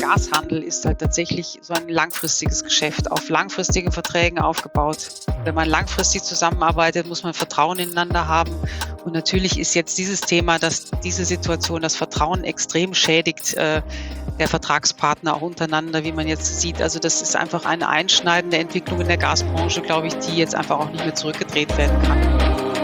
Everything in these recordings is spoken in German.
Gashandel ist halt tatsächlich so ein langfristiges Geschäft, auf langfristigen Verträgen aufgebaut. Wenn man langfristig zusammenarbeitet, muss man Vertrauen ineinander haben. Und natürlich ist jetzt dieses Thema, dass diese Situation das Vertrauen extrem schädigt, der Vertragspartner auch untereinander, wie man jetzt sieht. Also das ist einfach eine einschneidende Entwicklung in der Gasbranche, glaube ich, die jetzt einfach auch nicht mehr zurückgedreht werden kann.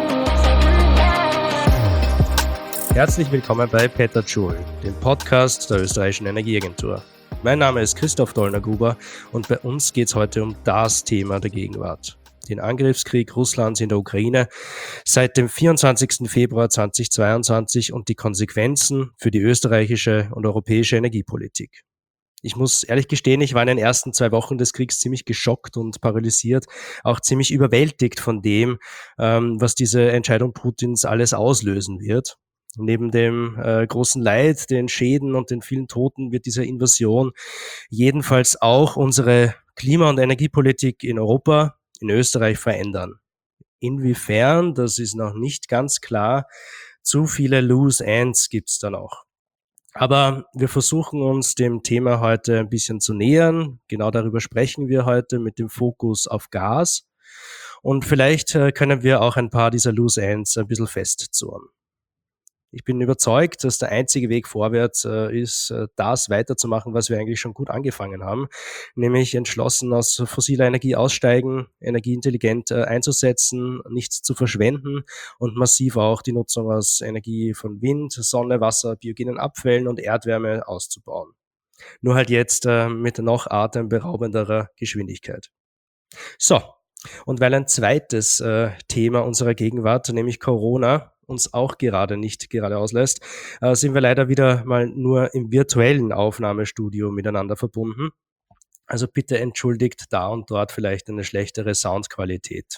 Herzlich willkommen bei Peterjoule, dem Podcast der österreichischen Energieagentur. Mein Name ist Christoph Dollner-Gruber und bei uns geht es heute um das Thema der Gegenwart. Den Angriffskrieg Russlands in der Ukraine seit dem 24. Februar 2022 und die Konsequenzen für die österreichische und europäische Energiepolitik. Ich muss ehrlich gestehen, ich war in den ersten 2 Wochen des Kriegs ziemlich geschockt und paralysiert, auch ziemlich überwältigt von dem, was diese Entscheidung Putins alles auslösen wird. Neben dem großen Leid, den Schäden und den vielen Toten wird diese Invasion jedenfalls auch unsere Klima- und Energiepolitik in Europa, in Österreich verändern. Inwiefern, das ist noch nicht ganz klar. Zu viele Loose Ends gibt es da noch. Aber wir versuchen uns dem Thema heute ein bisschen zu nähern. Genau darüber sprechen wir heute mit dem Fokus auf Gas. Und vielleicht können wir auch ein paar dieser Loose Ends ein bisschen festzurren. Ich bin überzeugt, dass der einzige Weg vorwärts ist, das weiterzumachen, was wir eigentlich schon gut angefangen haben, nämlich entschlossen aus fossiler Energie aussteigen, energieintelligent einzusetzen, nichts zu verschwenden und massiv auch die Nutzung aus Energie von Wind, Sonne, Wasser, biogenen Abfällen und Erdwärme auszubauen. Nur halt jetzt mit noch atemberaubenderer Geschwindigkeit. So, und weil ein zweites Thema unserer Gegenwart, nämlich Corona, uns auch nicht gerade auslässt, sind wir leider wieder mal nur im virtuellen Aufnahmestudio miteinander verbunden. Also bitte entschuldigt da und dort vielleicht eine schlechtere Soundqualität.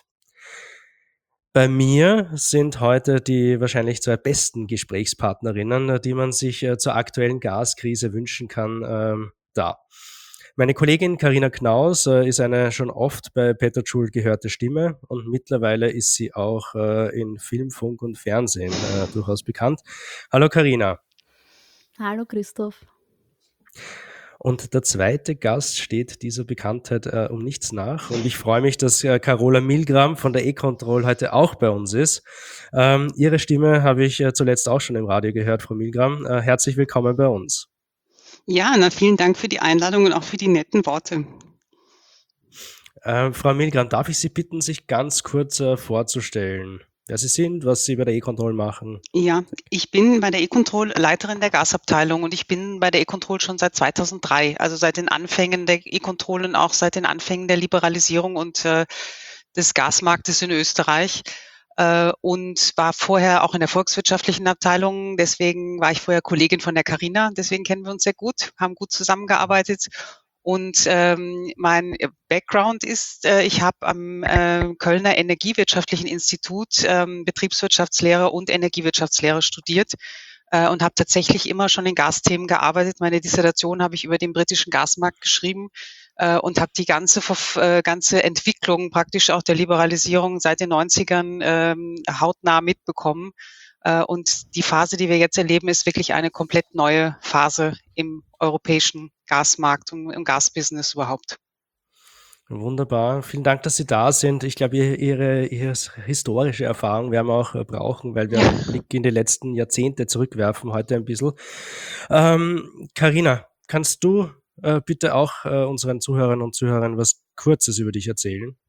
Bei mir sind heute die wahrscheinlich 2 besten Gesprächspartnerinnen, die man sich zur aktuellen Gaskrise wünschen kann, da. Meine Kollegin Carina Knaus ist eine schon oft bei Peterjoule gehörte Stimme und mittlerweile ist sie auch in Film, Funk und Fernsehen durchaus bekannt. Hallo Carina. Hallo Christoph. Und der zweite Gast steht dieser Bekanntheit um nichts nach. Und ich freue mich, dass Carola Milgram von der E-Control heute auch bei uns ist. Ihre Stimme habe ich zuletzt auch schon im Radio gehört, Frau Milgram. Herzlich willkommen bei uns. Ja, vielen Dank für die Einladung und auch für die netten Worte. Frau Milgram, darf ich Sie bitten, sich ganz kurz vorzustellen, wer Sie sind, was Sie bei der E-Control machen? Ja, ich bin bei der E-Control Leiterin der Gasabteilung und ich bin bei der E-Control schon seit 2003, also seit den Anfängen der E-Control und auch seit den Anfängen der Liberalisierung und des Gasmarktes in Österreich. Und war vorher auch in der volkswirtschaftlichen Abteilung. Deswegen war ich vorher Kollegin von der Carina. Deswegen kennen wir uns sehr gut, haben gut zusammengearbeitet. Und mein Background ist, ich habe am Kölner Energiewirtschaftlichen Institut Betriebswirtschaftslehre und Energiewirtschaftslehre studiert und habe tatsächlich immer schon in Gasthemen gearbeitet. Meine Dissertation habe ich über den britischen Gasmarkt geschrieben und habe die ganze Entwicklung praktisch auch der Liberalisierung seit den 90ern hautnah mitbekommen. Und die Phase, die wir jetzt erleben, ist wirklich eine komplett neue Phase im europäischen Gasmarkt und im Gasbusiness überhaupt. Wunderbar. Vielen Dank, dass Sie da sind. Ich glaube, Ihre historische Erfahrung werden wir auch brauchen, weil wir einen Blick in die letzten Jahrzehnte zurückwerfen heute ein bisschen. Carina, kannst du bitte auch unseren Zuhörern und Zuhörern was Kurzes über dich erzählen?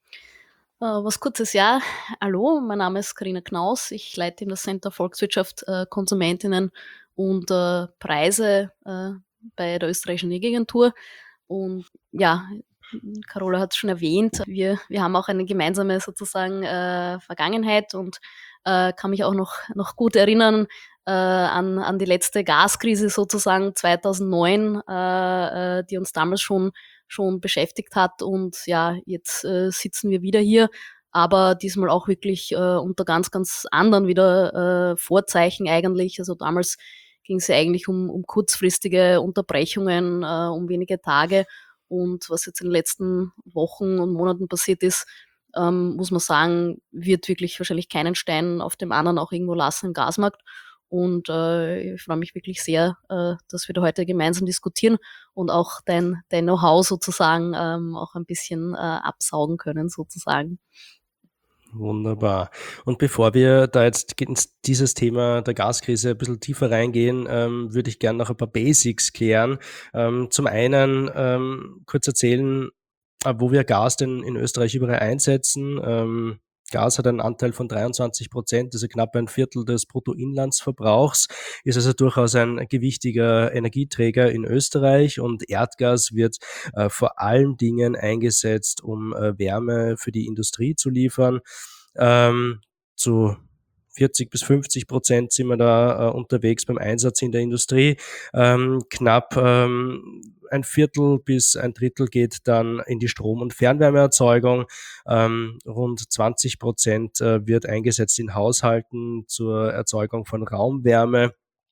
Was Kurzes, ja. Hallo, mein Name ist Carina Knaus. Ich leite in das Center Volkswirtschaft, Konsumentinnen und Preise bei der österreichischen Energieagentur. Und ja, Carola hat es schon erwähnt, wir haben auch eine gemeinsame sozusagen Vergangenheit und kann mich auch noch gut erinnern an die letzte Gaskrise sozusagen 2009, die uns damals schon beschäftigt hat. Und ja, jetzt sitzen wir wieder hier, aber diesmal auch wirklich unter ganz, ganz anderen wieder Vorzeichen eigentlich. Also damals ging es ja eigentlich um kurzfristige Unterbrechungen, um wenige Tage. Und was jetzt in den letzten Wochen und Monaten passiert ist, muss man sagen, wird wirklich wahrscheinlich keinen Stein auf dem anderen auch irgendwo lassen im Gasmarkt. Und ich freue mich wirklich sehr, dass wir da heute gemeinsam diskutieren und auch dein Know-how sozusagen auch ein bisschen absaugen können sozusagen. Wunderbar. Und bevor wir da jetzt in dieses Thema der Gaskrise ein bisschen tiefer reingehen, würde ich gerne noch ein paar Basics klären. Zum einen kurz erzählen, wo wir Gas denn in Österreich überall einsetzen. Gas hat einen Anteil von 23%, also knapp ein Viertel des Bruttoinlandsverbrauchs, ist also durchaus ein gewichtiger Energieträger in Österreich, und Erdgas wird vor allen Dingen eingesetzt, um Wärme für die Industrie zu liefern. Zu 40-50% sind wir da unterwegs beim Einsatz in der Industrie. Knapp ein Viertel bis ein Drittel geht dann in die Strom- und Fernwärmeerzeugung. Rund 20% wird eingesetzt in Haushalten zur Erzeugung von Raumwärme.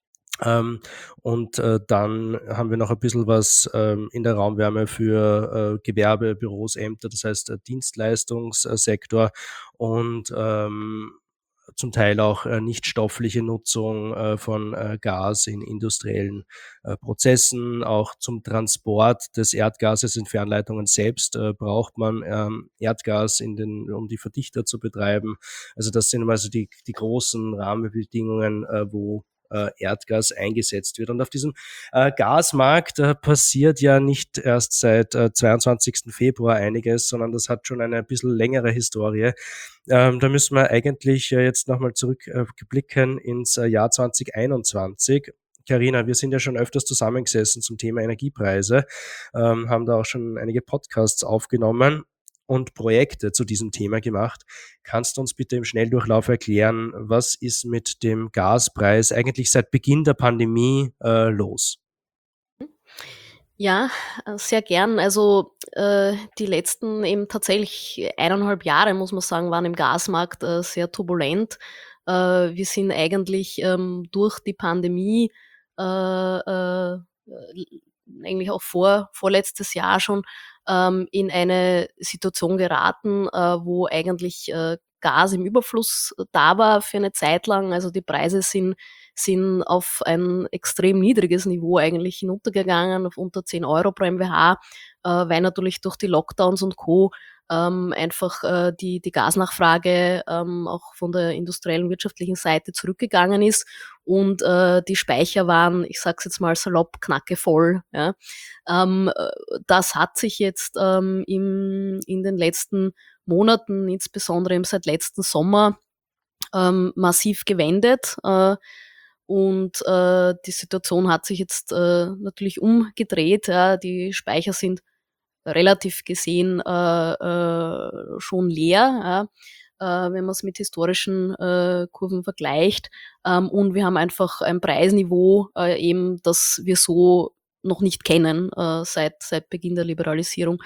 Und dann haben wir noch ein bisschen was in der Raumwärme für Gewerbe, Büros, Ämter, das heißt Dienstleistungssektor, und zum Teil auch nicht-stoffliche Nutzung von Gas in industriellen Prozessen. Auch zum Transport des Erdgases in Fernleitungen selbst braucht man Erdgas um die Verdichter zu betreiben. Also das sind also die großen Rahmenbedingungen, wo Erdgas eingesetzt wird. Und auf diesem Gasmarkt passiert ja nicht erst seit 22. Februar einiges, sondern das hat schon eine ein bisschen längere Historie. Da müssen wir eigentlich jetzt nochmal zurückblicken ins Jahr 2021. Carina, wir sind ja schon öfters zusammengesessen zum Thema Energiepreise, haben da auch schon einige Podcasts aufgenommen und Projekte zu diesem Thema gemacht. Kannst du uns bitte im Schnelldurchlauf erklären, was ist mit dem Gaspreis eigentlich seit Beginn der Pandemie los? Ja, sehr gern. Also, die letzten eben tatsächlich 1,5 Jahre, muss man sagen, waren im Gasmarkt sehr turbulent. Wir sind eigentlich durch die Pandemie eigentlich auch vorletztes Jahr schon in eine Situation geraten, wo eigentlich Gas im Überfluss da war für eine Zeit lang. Also die Preise sind auf ein extrem niedriges Niveau eigentlich hinuntergegangen, auf unter 10 Euro pro MWh, weil natürlich durch die Lockdowns und Co. Einfach die Gasnachfrage auch von der industriellen wirtschaftlichen Seite zurückgegangen ist und die Speicher waren, ich sage es jetzt mal salopp, knackevoll. Ja. Das hat sich jetzt in den letzten Monaten, insbesondere eben seit letzten Sommer, massiv gewendet. Und die Situation hat sich jetzt natürlich umgedreht. Ja. Die Speicher sind relativ gesehen schon leer, ja, wenn man es mit historischen Kurven vergleicht. Und wir haben einfach ein Preisniveau eben, das wir so noch nicht kennen seit Beginn der Liberalisierung.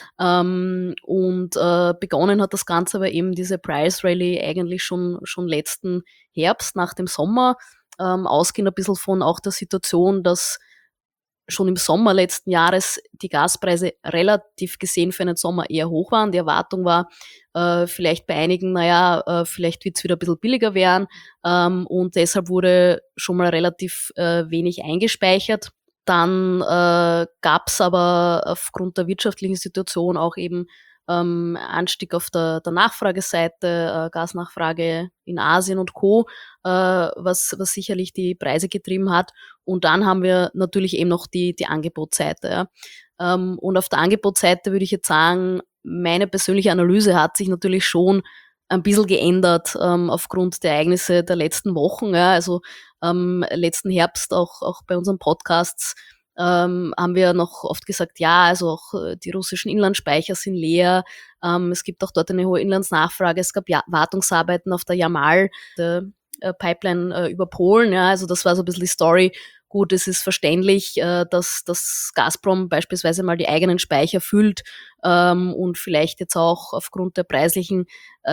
Und begonnen hat das Ganze aber eben diese Price Rally eigentlich schon letzten Herbst nach dem Sommer, ausgehend ein bisschen von auch der Situation, dass schon im Sommer letzten Jahres die Gaspreise relativ gesehen für einen Sommer eher hoch waren. Die Erwartung war vielleicht bei einigen, vielleicht wird es wieder ein bisschen billiger werden, und deshalb wurde schon mal relativ wenig eingespeichert. Dann gab es aber aufgrund der wirtschaftlichen Situation auch eben Anstieg auf der Nachfrageseite, Gasnachfrage in Asien und Co., was sicherlich die Preise getrieben hat. Und dann haben wir natürlich eben noch die Angebotsseite. Ja. Und auf der Angebotsseite würde ich jetzt sagen, meine persönliche Analyse hat sich natürlich schon ein bisschen geändert aufgrund der Ereignisse der letzten Wochen. Ja. Also letzten Herbst auch bei unseren Podcasts haben wir noch oft gesagt, ja, also auch die russischen Inlandsspeicher sind leer. Es gibt auch dort eine hohe Inlandsnachfrage. Es gab Wartungsarbeiten auf der Yamal, der Pipeline über Polen. Ja, also das war so ein bisschen die Story. Gut, es ist verständlich, dass Gazprom beispielsweise mal die eigenen Speicher füllt und vielleicht jetzt auch aufgrund der preislichen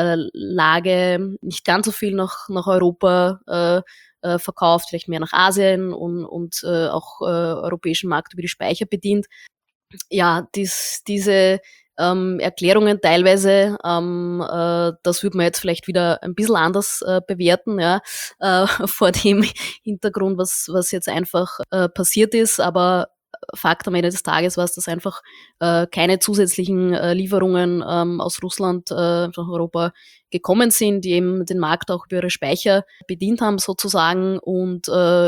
Lage nicht ganz so viel nach Europa verkauft, vielleicht mehr nach Asien und auch europäischen Markt über die Speicher bedient. Ja, diese Erklärungen teilweise. Das würde man jetzt vielleicht wieder ein bisschen anders bewerten, ja, vor dem Hintergrund, was jetzt einfach passiert ist. Aber Fakt am Ende des Tages war es, dass einfach keine zusätzlichen Lieferungen aus Russland nach Europa gekommen sind, die eben den Markt auch über ihre Speicher bedient haben sozusagen, und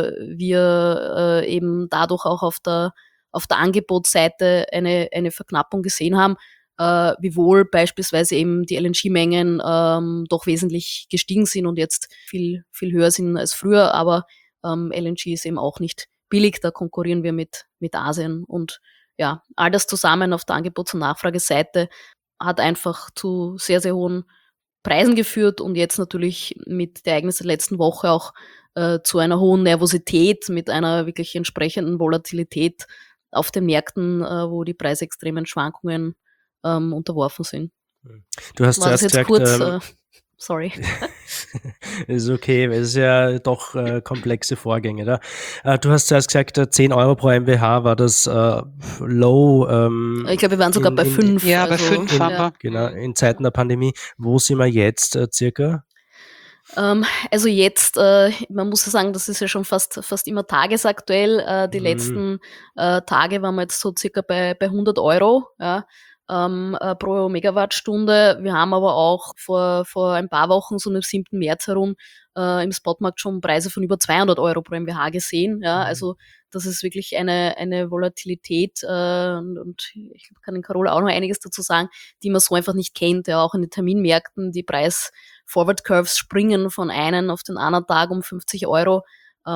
wir eben dadurch auch auf der Angebotsseite eine Verknappung gesehen haben, wiewohl beispielsweise eben die LNG-Mengen doch wesentlich gestiegen sind und jetzt viel, viel höher sind als früher, aber LNG ist eben auch nicht billig, da konkurrieren wir mit Asien, und ja, all das zusammen auf der Angebots- und Nachfrageseite hat einfach zu sehr, sehr hohen Preisen geführt und jetzt natürlich mit der Ereignisse der letzten Woche auch zu einer hohen Nervosität mit einer wirklich entsprechenden Volatilität auf den Märkten, wo die preisextremen Schwankungen unterworfen sind. Du hast War das zuerst jetzt gesagt, kurz? Sorry. ist okay, weil es ist ja doch komplexe Vorgänge da. Du hast zuerst gesagt, 10 Euro pro MWh war das low. Ich glaube, wir waren sogar bei 5. Ja, bei 5 haben wir. Genau, in Zeiten der Pandemie. Wo sind wir jetzt circa? Also jetzt, man muss ja sagen, das ist ja schon fast immer tagesaktuell. Die letzten Tage waren wir jetzt so circa bei 100 Euro, ja, pro Megawattstunde. Wir haben aber auch vor ein paar Wochen, so am 7. März herum, im Spotmarkt schon Preise von über 200 Euro pro MWh gesehen. Ja, also das ist wirklich eine Volatilität, und ich kann den Carola auch noch einiges dazu sagen, die man so einfach nicht kennt. Ja, auch in den Terminmärkten, die Forward Curves springen von einen auf den anderen Tag um 50 Euro.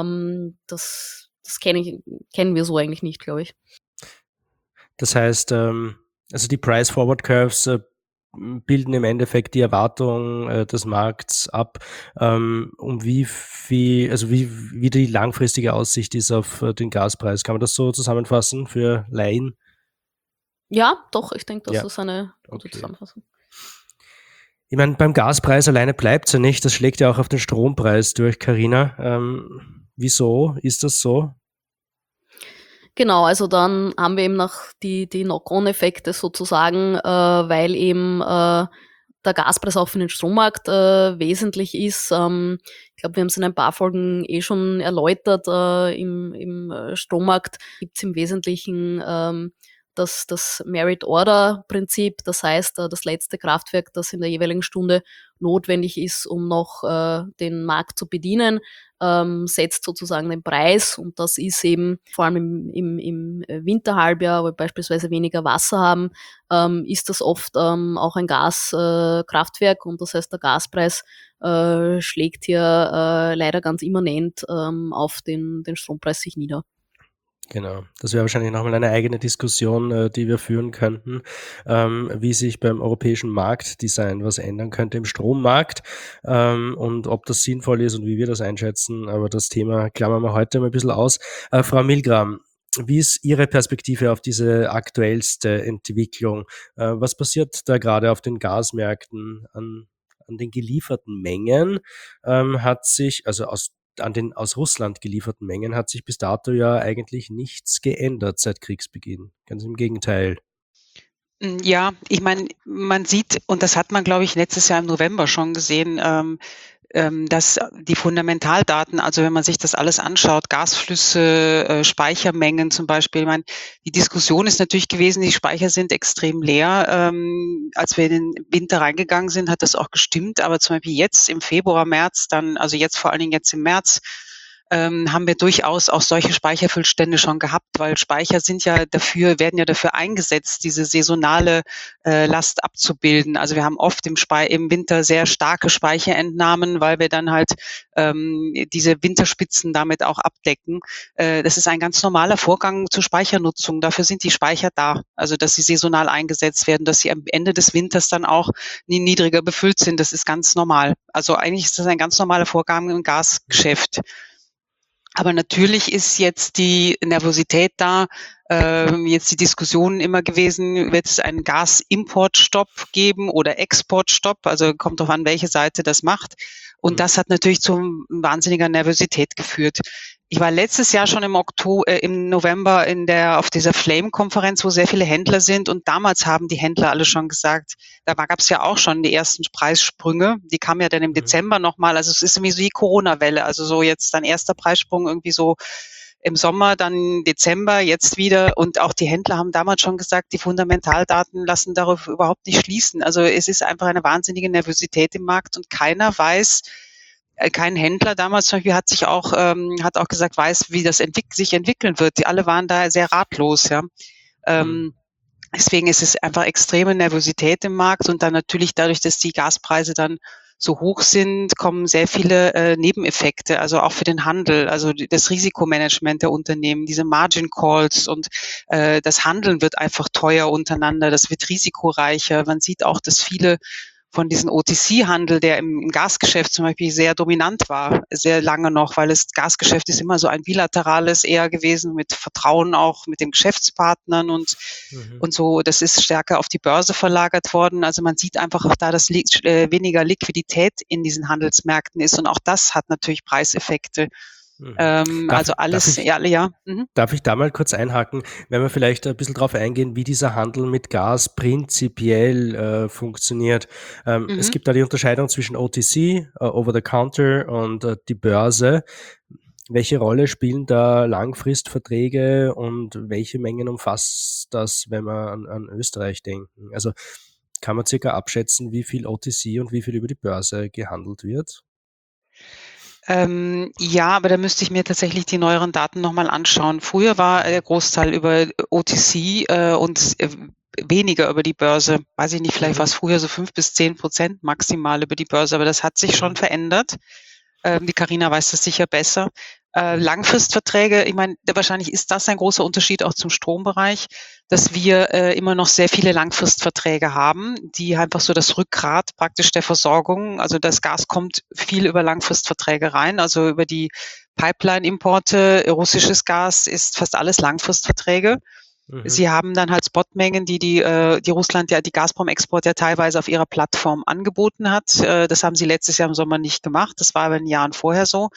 Das kennen wir so eigentlich nicht, glaube ich. Das heißt, also die Price Forward Curves bilden im Endeffekt die Erwartung des Markts ab, wie die langfristige Aussicht ist auf den Gaspreis. Kann man das so zusammenfassen für Laien? Ja, doch, ich denke, das ist eine gute Zusammenfassung. Ich meine, beim Gaspreis alleine bleibt es ja nicht. Das schlägt ja auch auf den Strompreis durch, Carina. Wieso ist das so? Genau, also dann haben wir eben noch die Knock-on-Effekte sozusagen, weil eben der Gaspreis auch für den Strommarkt wesentlich ist. Ich glaube, wir haben es in ein paar Folgen schon erläutert. Im Strommarkt gibt es im Wesentlichen das Merit-Order-Prinzip, das heißt, das letzte Kraftwerk, das in der jeweiligen Stunde notwendig ist, um noch den Markt zu bedienen, setzt sozusagen den Preis, und das ist eben vor allem im Winterhalbjahr, wo wir beispielsweise weniger Wasser haben, ist das oft auch ein Gaskraftwerk, und das heißt, der Gaspreis schlägt hier leider ganz immanent auf den Strompreis sich nieder. Genau, das wäre wahrscheinlich nochmal eine eigene Diskussion, die wir führen könnten, wie sich beim europäischen Marktdesign was ändern könnte im Strommarkt, und ob das sinnvoll ist und wie wir das einschätzen. Aber das Thema klammern wir heute mal ein bisschen aus. Frau Milgram, wie ist Ihre Perspektive auf diese aktuellste Entwicklung? Was passiert da gerade auf den Gasmärkten an den gelieferten Mengen? Hat sich, also an den aus Russland gelieferten Mengen hat sich bis dato ja eigentlich nichts geändert seit Kriegsbeginn. Ganz im Gegenteil. Ja, ich meine, man sieht, und das hat man, glaube ich, letztes Jahr im November schon gesehen, dass die Fundamentaldaten, also wenn man sich das alles anschaut, Gasflüsse, Speichermengen zum Beispiel, ich meine, die Diskussion ist natürlich gewesen, die Speicher sind extrem leer. Als wir in den Winter reingegangen sind, hat das auch gestimmt, aber zum Beispiel jetzt im Februar, März, also jetzt vor allen Dingen jetzt im März, haben wir durchaus auch solche Speicherfüllstände schon gehabt, weil Speicher werden ja dafür eingesetzt, diese saisonale Last abzubilden. Also wir haben oft im Winter sehr starke Speicherentnahmen, weil wir dann halt diese Winterspitzen damit auch abdecken. Das ist ein ganz normaler Vorgang zur Speichernutzung. Dafür sind die Speicher da. Also dass sie saisonal eingesetzt werden, dass sie am Ende des Winters dann auch niedriger befüllt sind. Das ist ganz normal. Also eigentlich ist das ein ganz normaler Vorgang im Gasgeschäft. Aber natürlich ist jetzt die Nervosität da, jetzt die Diskussion immer gewesen, wird es einen Gasimportstopp geben oder Exportstopp? Also kommt drauf an, welche Seite das macht. Und das hat natürlich zu wahnsinniger Nervosität geführt. Ich war letztes Jahr schon im November auf dieser Flame-Konferenz, wo sehr viele Händler sind. Und damals haben die Händler alle schon gesagt, gab es ja auch schon die ersten Preissprünge. Die kamen ja dann im Dezember nochmal. Also es ist irgendwie so die Corona-Welle. Also so jetzt dann erster Preissprung irgendwie so im Sommer, dann Dezember, jetzt wieder. Und auch die Händler haben damals schon gesagt, die Fundamentaldaten lassen darauf überhaupt nicht schließen. Also es ist einfach eine wahnsinnige Nervosität im Markt und keiner weiß, kein Händler damals zum Beispiel hat auch gesagt, weiß, wie das sich entwickeln wird. Die alle waren da sehr ratlos, ja. Deswegen ist es einfach extreme Nervosität im Markt und dann natürlich dadurch, dass die Gaspreise dann so hoch sind, kommen sehr viele Nebeneffekte, also auch für den Handel, also das Risikomanagement der Unternehmen, diese Margin Calls und das Handeln wird einfach teuer untereinander, das wird risikoreicher. Man sieht auch, dass viele von diesem OTC-Handel, der im Gasgeschäft zum Beispiel sehr dominant war, sehr lange noch, weil das Gasgeschäft ist immer so ein bilaterales eher gewesen mit Vertrauen auch mit den Geschäftspartnern und so. Das ist stärker auf die Börse verlagert worden. Also man sieht einfach auch da, dass weniger Liquidität in diesen Handelsmärkten ist und auch das hat natürlich Preiseffekte. Also alles, ja. Darf ich da mal kurz einhaken, wenn wir vielleicht ein bisschen drauf eingehen, wie dieser Handel mit Gas prinzipiell funktioniert. Es gibt da die Unterscheidung zwischen OTC, Over the Counter und die Börse. Welche Rolle spielen da Langfristverträge und welche Mengen umfasst das, wenn wir an Österreich denken? Also kann man circa abschätzen, wie viel OTC und wie viel über die Börse gehandelt wird? Ja, aber da müsste ich mir tatsächlich die neueren Daten nochmal anschauen. Früher war der Großteil über OTC und weniger über die Börse. Weiß ich nicht, vielleicht war es früher so 5-10% maximal über die Börse, aber das hat sich schon verändert. Die Carina weiß das sicher besser. Langfristverträge, ich meine, wahrscheinlich ist das ein großer Unterschied auch zum Strombereich, dass wir immer noch sehr viele Langfristverträge haben, die einfach so das Rückgrat praktisch der Versorgung, also das Gas kommt viel über Langfristverträge rein, also über die Pipeline-Importe, russisches Gas ist fast alles Langfristverträge. Sie haben dann halt Spotmengen, die Russland ja, die Gazprom-Export ja teilweise auf ihrer Plattform angeboten hat. Das haben sie letztes Jahr im Sommer nicht gemacht. Das war aber in den Jahren vorher so.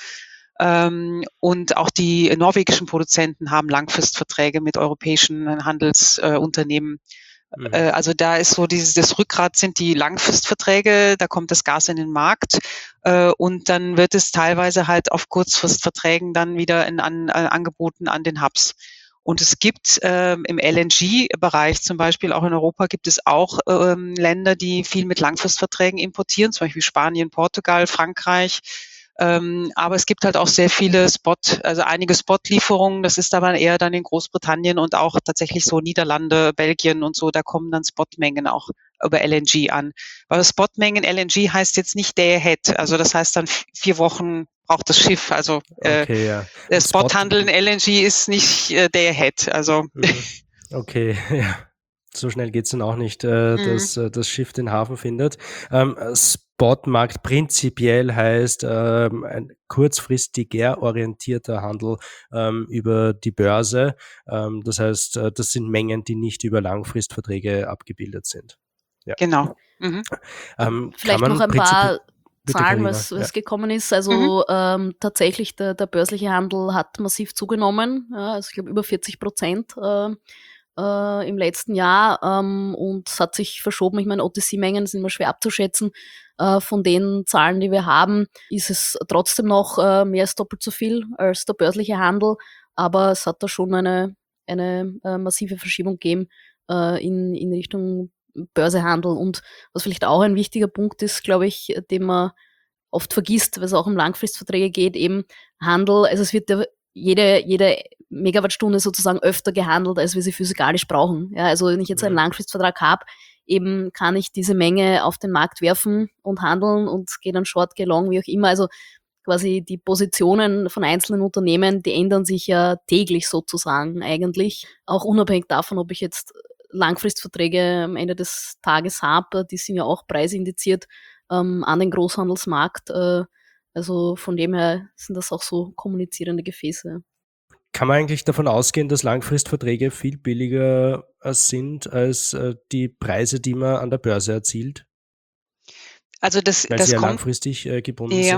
Und auch die norwegischen Produzenten haben Langfristverträge mit europäischen Handelsunternehmen. Also da ist so das Rückgrat sind die Langfristverträge, da kommt das Gas in den Markt und dann wird es teilweise halt auf Kurzfristverträgen dann wieder angeboten an den Hubs. Und es gibt im LNG-Bereich zum Beispiel, auch in Europa, gibt es auch Länder, die viel mit Langfristverträgen importieren, zum Beispiel Spanien, Portugal, Frankreich. Aber es gibt halt auch sehr viele einige Spotlieferungen. Das ist aber eher dann in Großbritannien und auch tatsächlich so Niederlande, Belgien und so. Da kommen dann Spotmengen auch über LNG an. Weil Spotmengen LNG heißt jetzt nicht day ahead. Also das heißt dann 4 Wochen braucht das Schiff. Also okay, ja. Der Spothandel in LNG ist nicht day ahead. Also okay, ja. So schnell geht's dann auch nicht, dass das Schiff den Hafen findet. Spotmarkt prinzipiell heißt ein kurzfristiger orientierter Handel über die Börse. Das heißt, das sind Mengen, die nicht über Langfristverträge abgebildet sind. Ja. Genau. Vielleicht noch ein paar Zahlen, was gekommen ist. Also tatsächlich der börsliche Handel hat massiv zugenommen. Ja, also ich glaube über 40% im letzten Jahr und es hat sich verschoben. Ich meine, OTC-Mengen sind immer schwer abzuschätzen. Von den Zahlen, die wir haben, ist es trotzdem noch mehr als doppelt so viel als der börsliche Handel, aber es hat da schon eine massive Verschiebung gegeben in Richtung Börsehandel. Und was vielleicht auch ein wichtiger Punkt ist, glaube ich, den man oft vergisst, weil es auch um Langfristverträge geht, eben Handel, also es wird ja jede Megawattstunde sozusagen öfter gehandelt, als wir sie physikalisch brauchen. Ja, also wenn ich jetzt einen Langfristvertrag habe, eben kann ich diese Menge auf den Markt werfen und handeln und gehe dann short, gehe long, wie auch immer. Also quasi die Positionen von einzelnen Unternehmen, die ändern sich ja täglich sozusagen eigentlich. Auch unabhängig davon, ob ich jetzt Langfristverträge am Ende des Tages habe, die sind ja auch preisindiziert an den Großhandelsmarkt. Also von dem her sind das auch so kommunizierende Gefäße. Kann man eigentlich davon ausgehen, dass Langfristverträge viel billiger sind als die Preise, die man an der Börse erzielt? Also weil sie ja langfristig gebunden sind?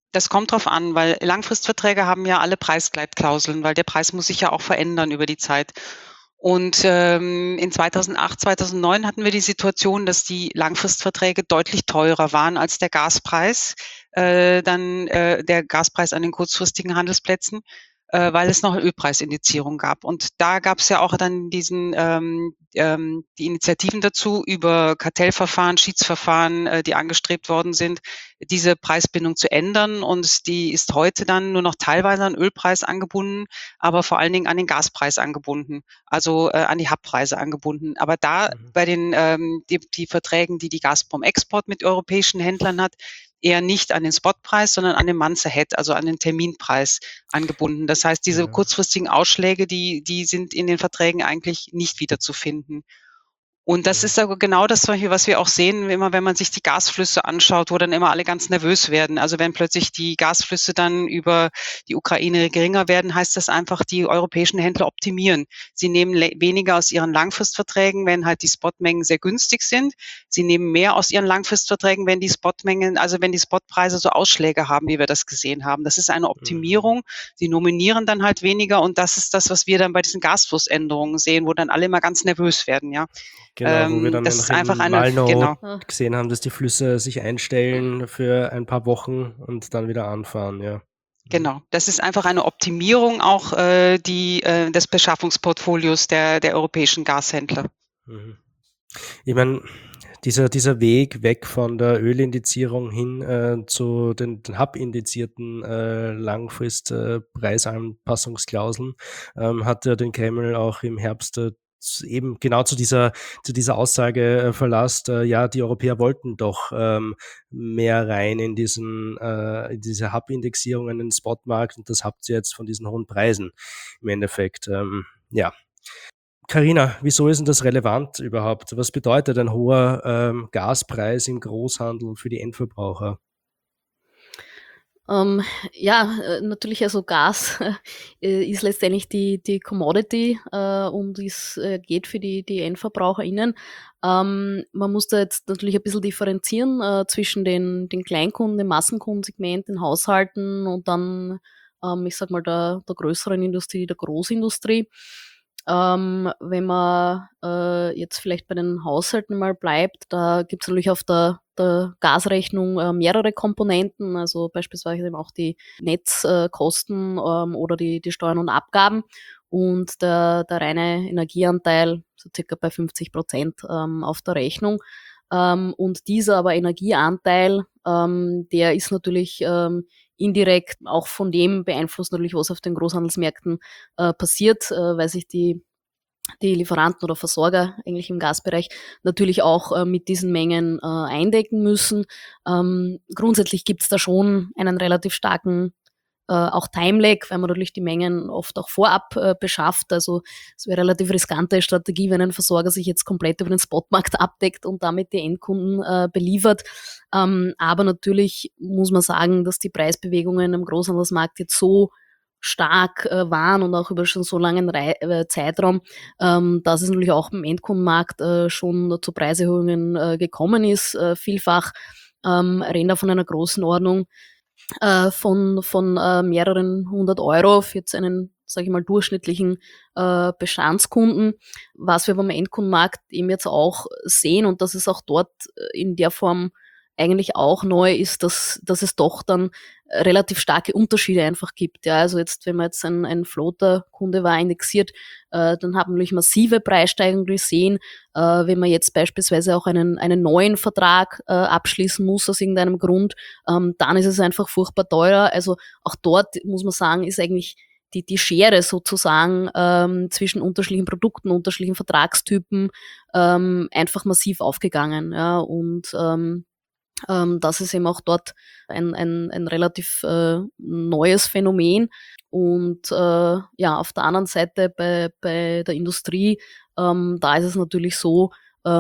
Das kommt drauf an, weil Langfristverträge haben ja alle Preisgleitklauseln, weil der Preis muss sich ja auch verändern über die Zeit. Und in 2008, 2009 hatten wir die Situation, dass die Langfristverträge deutlich teurer waren als der Gaspreis, der Gaspreis an den kurzfristigen Handelsplätzen, weil es noch Ölpreisindizierung gab. Und da gab es ja auch dann die Initiativen dazu über Kartellverfahren, Schiedsverfahren, die angestrebt worden sind, diese Preisbindung zu ändern. Und die ist heute dann nur noch teilweise an Ölpreis angebunden, aber vor allen Dingen an den Gaspreis angebunden, also an die Hubpreise angebunden. Aber da bei die Verträgen, die Gazprom Export mit europäischen Händlern hat, eher nicht an den Spotpreis, sondern an den Month Ahead, also an den Terminpreis angebunden. Das heißt, diese kurzfristigen Ausschläge, die sind in den Verträgen eigentlich nicht wiederzufinden. Und das ist aber genau das, was wir auch sehen, immer wenn man sich die Gasflüsse anschaut, wo dann immer alle ganz nervös werden. Also wenn plötzlich die Gasflüsse dann über die Ukraine geringer werden, heißt das einfach, die europäischen Händler optimieren. Sie nehmen weniger aus ihren Langfristverträgen, wenn halt die Spotmengen sehr günstig sind. Sie nehmen mehr aus ihren Langfristverträgen, wenn die Spotmengen, also wenn die Spotpreise so Ausschläge haben, wie wir das gesehen haben. Das ist eine Optimierung. Sie nominieren dann halt weniger und das ist das, was wir dann bei diesen Gasflussänderungen sehen, wo dann alle immer ganz nervös werden, ja. Genau, wo wir dann Das noch ist in einfach Malnow genau, gesehen haben, dass die Flüsse sich einstellen für ein paar Wochen und dann wieder anfahren, ja. genau. Das ist einfach eine Optimierung auch des Beschaffungsportfolios der europäischen Gashändler. Mhm. Ich meine, dieser Weg weg von der Ölindizierung hin zu den Hub-indizierten Langfrist-Preisanpassungsklauseln hat ja den Kreml auch im Herbst eben genau zu dieser Aussage verlasst, ja, die Europäer wollten doch mehr rein in in diese Hub-Indexierung, in den Spotmarkt und das habt ihr jetzt von diesen hohen Preisen im Endeffekt. Ja. Carina, wieso ist denn das relevant überhaupt? Was bedeutet ein hoher Gaspreis im Großhandel für die Endverbraucher? Ähm, natürlich, also Gas ist letztendlich die Commodity und es geht für die EndverbraucherInnen. Man muss da jetzt natürlich ein bisschen differenzieren zwischen den Kleinkunden, dem Massenkundensegment, den Haushalten und dann, ich sag mal, der größeren Industrie, der Großindustrie. Wenn man jetzt vielleicht bei den Haushalten mal bleibt, da gibt es natürlich auf der Gasrechnung mehrere Komponenten, also beispielsweise eben auch die Netzkosten oder die Steuern und Abgaben und der reine Energieanteil so circa bei 50% auf der Rechnung. Und dieser aber Energieanteil, der ist natürlich indirekt auch von dem beeinflusst natürlich, was auf den Großhandelsmärkten passiert, weil sich die Lieferanten oder Versorger eigentlich im Gasbereich natürlich auch mit diesen Mengen eindecken müssen. Grundsätzlich gibt's da schon einen relativ starken auch Time-Lag, weil man natürlich die Mengen oft auch vorab beschafft. Also es wäre eine relativ riskante Strategie, wenn ein Versorger sich jetzt komplett über den Spotmarkt abdeckt und damit die Endkunden beliefert. Aber natürlich muss man sagen, dass die Preisbewegungen am Großhandelsmarkt jetzt so stark waren und auch über schon so langen Zeitraum, dass es natürlich auch im Endkundenmarkt schon zu Preiserhöhungen gekommen ist. Vielfach reden da von einer großen Ordnung von mehreren 100 € für jetzt einen, sage ich mal, durchschnittlichen Bestandskunden. Was wir beim Endkundenmarkt eben jetzt auch sehen und das ist auch dort in der Form eigentlich auch neu ist, dass es doch dann relativ starke Unterschiede einfach gibt. Ja, also jetzt, wenn man jetzt ein Floater-Kunde war, indexiert, dann haben wir natürlich massive Preissteigerungen gesehen. Wenn man jetzt beispielsweise auch einen neuen Vertrag abschließen muss aus irgendeinem Grund, dann ist es einfach furchtbar teurer. Also auch dort muss man sagen, ist eigentlich die Schere sozusagen zwischen unterschiedlichen Produkten, unterschiedlichen Vertragstypen einfach massiv aufgegangen. Ja, und das ist eben auch dort ein relativ neues Phänomen. Und auf der anderen Seite bei der Industrie, da ist es natürlich so,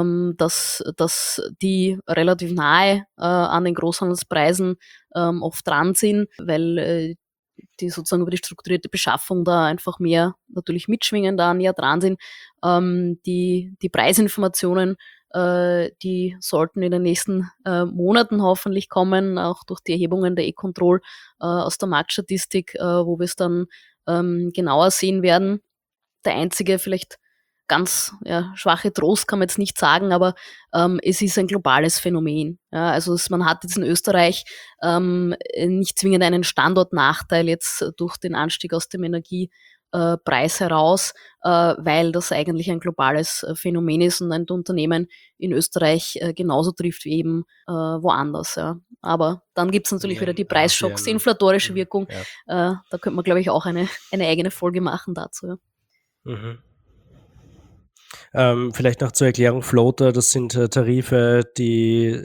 dass die relativ nahe an den Großhandelspreisen oft dran sind, weil die sozusagen über die strukturierte Beschaffung da einfach mehr natürlich mitschwingen, da näher dran sind. Die Preisinformationen Die sollten in den nächsten Monaten hoffentlich kommen, auch durch die Erhebungen der E-Control aus der Marktstatistik, wo wir es dann genauer sehen werden. Der einzige vielleicht ganz schwache Trost kann man jetzt nicht sagen, aber es ist ein globales Phänomen. Ja, also man hat jetzt in Österreich nicht zwingend einen Standortnachteil jetzt durch den Anstieg aus dem Energiepreis heraus, weil das eigentlich ein globales Phänomen ist und ein Unternehmen in Österreich genauso trifft wie eben woanders. Ja. Aber dann gibt's natürlich wieder die Preisschocks, die inflatorische Wirkung. Ja. Da könnte man, glaube ich, auch eine eigene Folge machen dazu. Ja. Mhm. Vielleicht noch zur Erklärung, Floater, das sind Tarife, die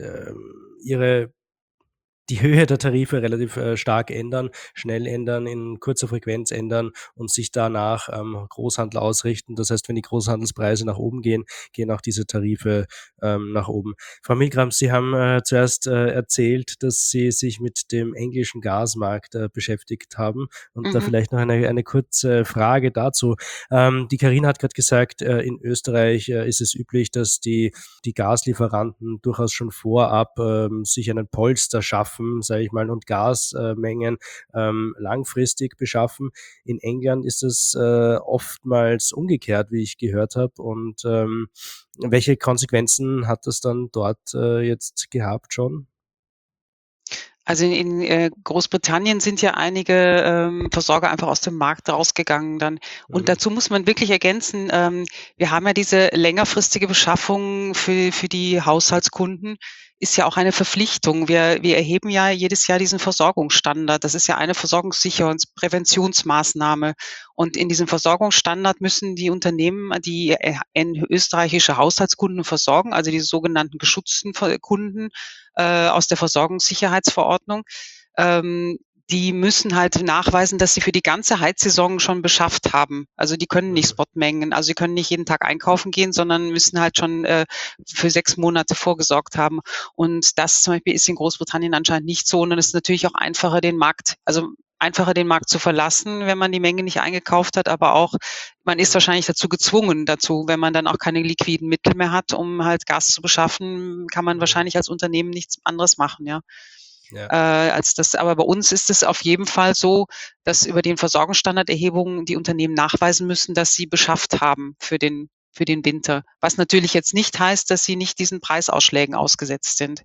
die Höhe der Tarife relativ stark ändern, schnell ändern, in kurzer Frequenz ändern und sich danach Großhandel ausrichten. Das heißt, wenn die Großhandelspreise nach oben gehen, gehen auch diese Tarife nach oben. Frau Milgram, Sie haben zuerst erzählt, dass Sie sich mit dem englischen Gasmarkt beschäftigt haben und da vielleicht noch eine kurze Frage dazu. Die Carina hat gerade gesagt, in Österreich ist es üblich, dass die Gaslieferanten durchaus schon vorab sich einen Polster schaffen, sage ich mal, und Gasmengen langfristig beschaffen. In England ist es oftmals umgekehrt, wie ich gehört habe. Und welche Konsequenzen hat das dann dort jetzt gehabt schon? Also in Großbritannien sind ja einige Versorger einfach aus dem Markt rausgegangen dann. Und dazu muss man wirklich ergänzen, wir haben ja diese längerfristige Beschaffung für die Haushaltskunden, ist ja auch eine Verpflichtung. Wir erheben ja jedes Jahr diesen Versorgungsstandard. Das ist ja eine Versorgungssicherungspräventionsmaßnahme. Und in diesem Versorgungsstandard müssen die Unternehmen, die österreichische Haushaltskunden versorgen, also die sogenannten geschützten Kunden, aus der Versorgungssicherheitsverordnung, die müssen halt nachweisen, dass sie für die ganze Heizsaison schon beschafft haben. Also die können nicht Spotmengen, also sie können nicht jeden Tag einkaufen gehen, sondern müssen halt schon für 6 Monate vorgesorgt haben. Und das zum Beispiel ist in Großbritannien anscheinend nicht so. Und dann ist es natürlich auch einfacher, den Markt zu verlassen, wenn man die Menge nicht eingekauft hat, aber auch, man ist wahrscheinlich dazu gezwungen wenn man dann auch keine liquiden Mittel mehr hat, um halt Gas zu beschaffen, kann man wahrscheinlich als Unternehmen nichts anderes machen, ja. Als das. Aber bei uns ist es auf jeden Fall so, dass über den Versorgungsstandarderhebungen die Unternehmen nachweisen müssen, dass sie beschafft haben für den Winter. Was natürlich jetzt nicht heißt, dass sie nicht diesen Preisausschlägen ausgesetzt sind.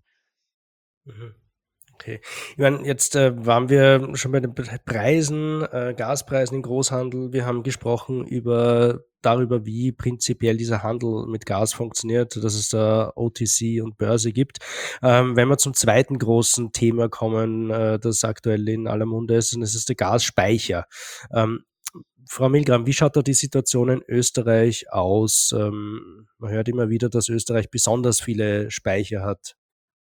Okay. Ich meine, jetzt waren wir schon bei den Preisen, Gaspreisen im Großhandel. Wir haben gesprochen darüber, wie prinzipiell dieser Handel mit Gas funktioniert, dass es da OTC und Börse gibt. Wenn wir zum zweiten großen Thema kommen, das aktuell in aller Munde ist, und das ist der Gasspeicher. Frau Milgram, wie schaut da die Situation in Österreich aus? Man hört immer wieder, dass Österreich besonders viele Speicher hat.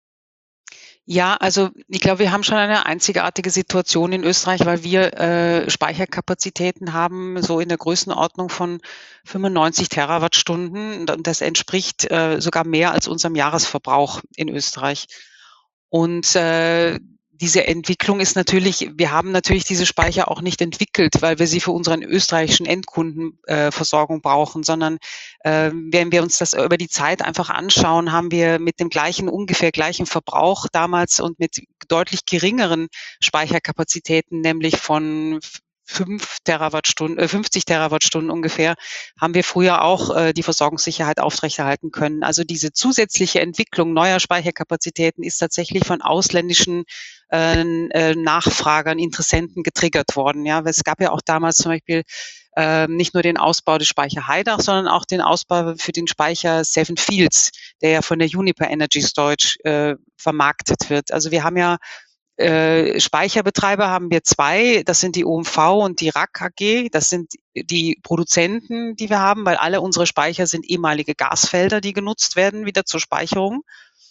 Ja, also ich glaube, wir haben schon eine einzigartige Situation in Österreich, weil wir Speicherkapazitäten haben, so in der Größenordnung von 95 Terawattstunden. Und das entspricht sogar mehr als unserem Jahresverbrauch in Österreich. Und diese Entwicklung ist natürlich, wir haben natürlich diese Speicher auch nicht entwickelt, weil wir sie für unseren österreichischen Endkundenversorgung brauchen, sondern wenn wir uns das über die Zeit einfach anschauen, haben wir mit dem ungefähr gleichen Verbrauch damals und mit deutlich geringeren Speicherkapazitäten, nämlich von 50 Terawattstunden ungefähr, haben wir früher auch die Versorgungssicherheit aufrechterhalten können. Also diese zusätzliche Entwicklung neuer Speicherkapazitäten ist tatsächlich von ausländischen Nachfragern, Interessenten getriggert worden. Ja, es gab ja auch damals zum Beispiel nicht nur den Ausbau des Speicher Haidach, sondern auch den Ausbau für den Speicher Seven Fields, der ja von der Uniper Energy Storage vermarktet wird. Also wir haben ja Speicherbetreiber haben wir 2, das sind die OMV und die RAK AG, das sind die Produzenten, die wir haben, weil alle unsere Speicher sind ehemalige Gasfelder, die genutzt werden wieder zur Speicherung.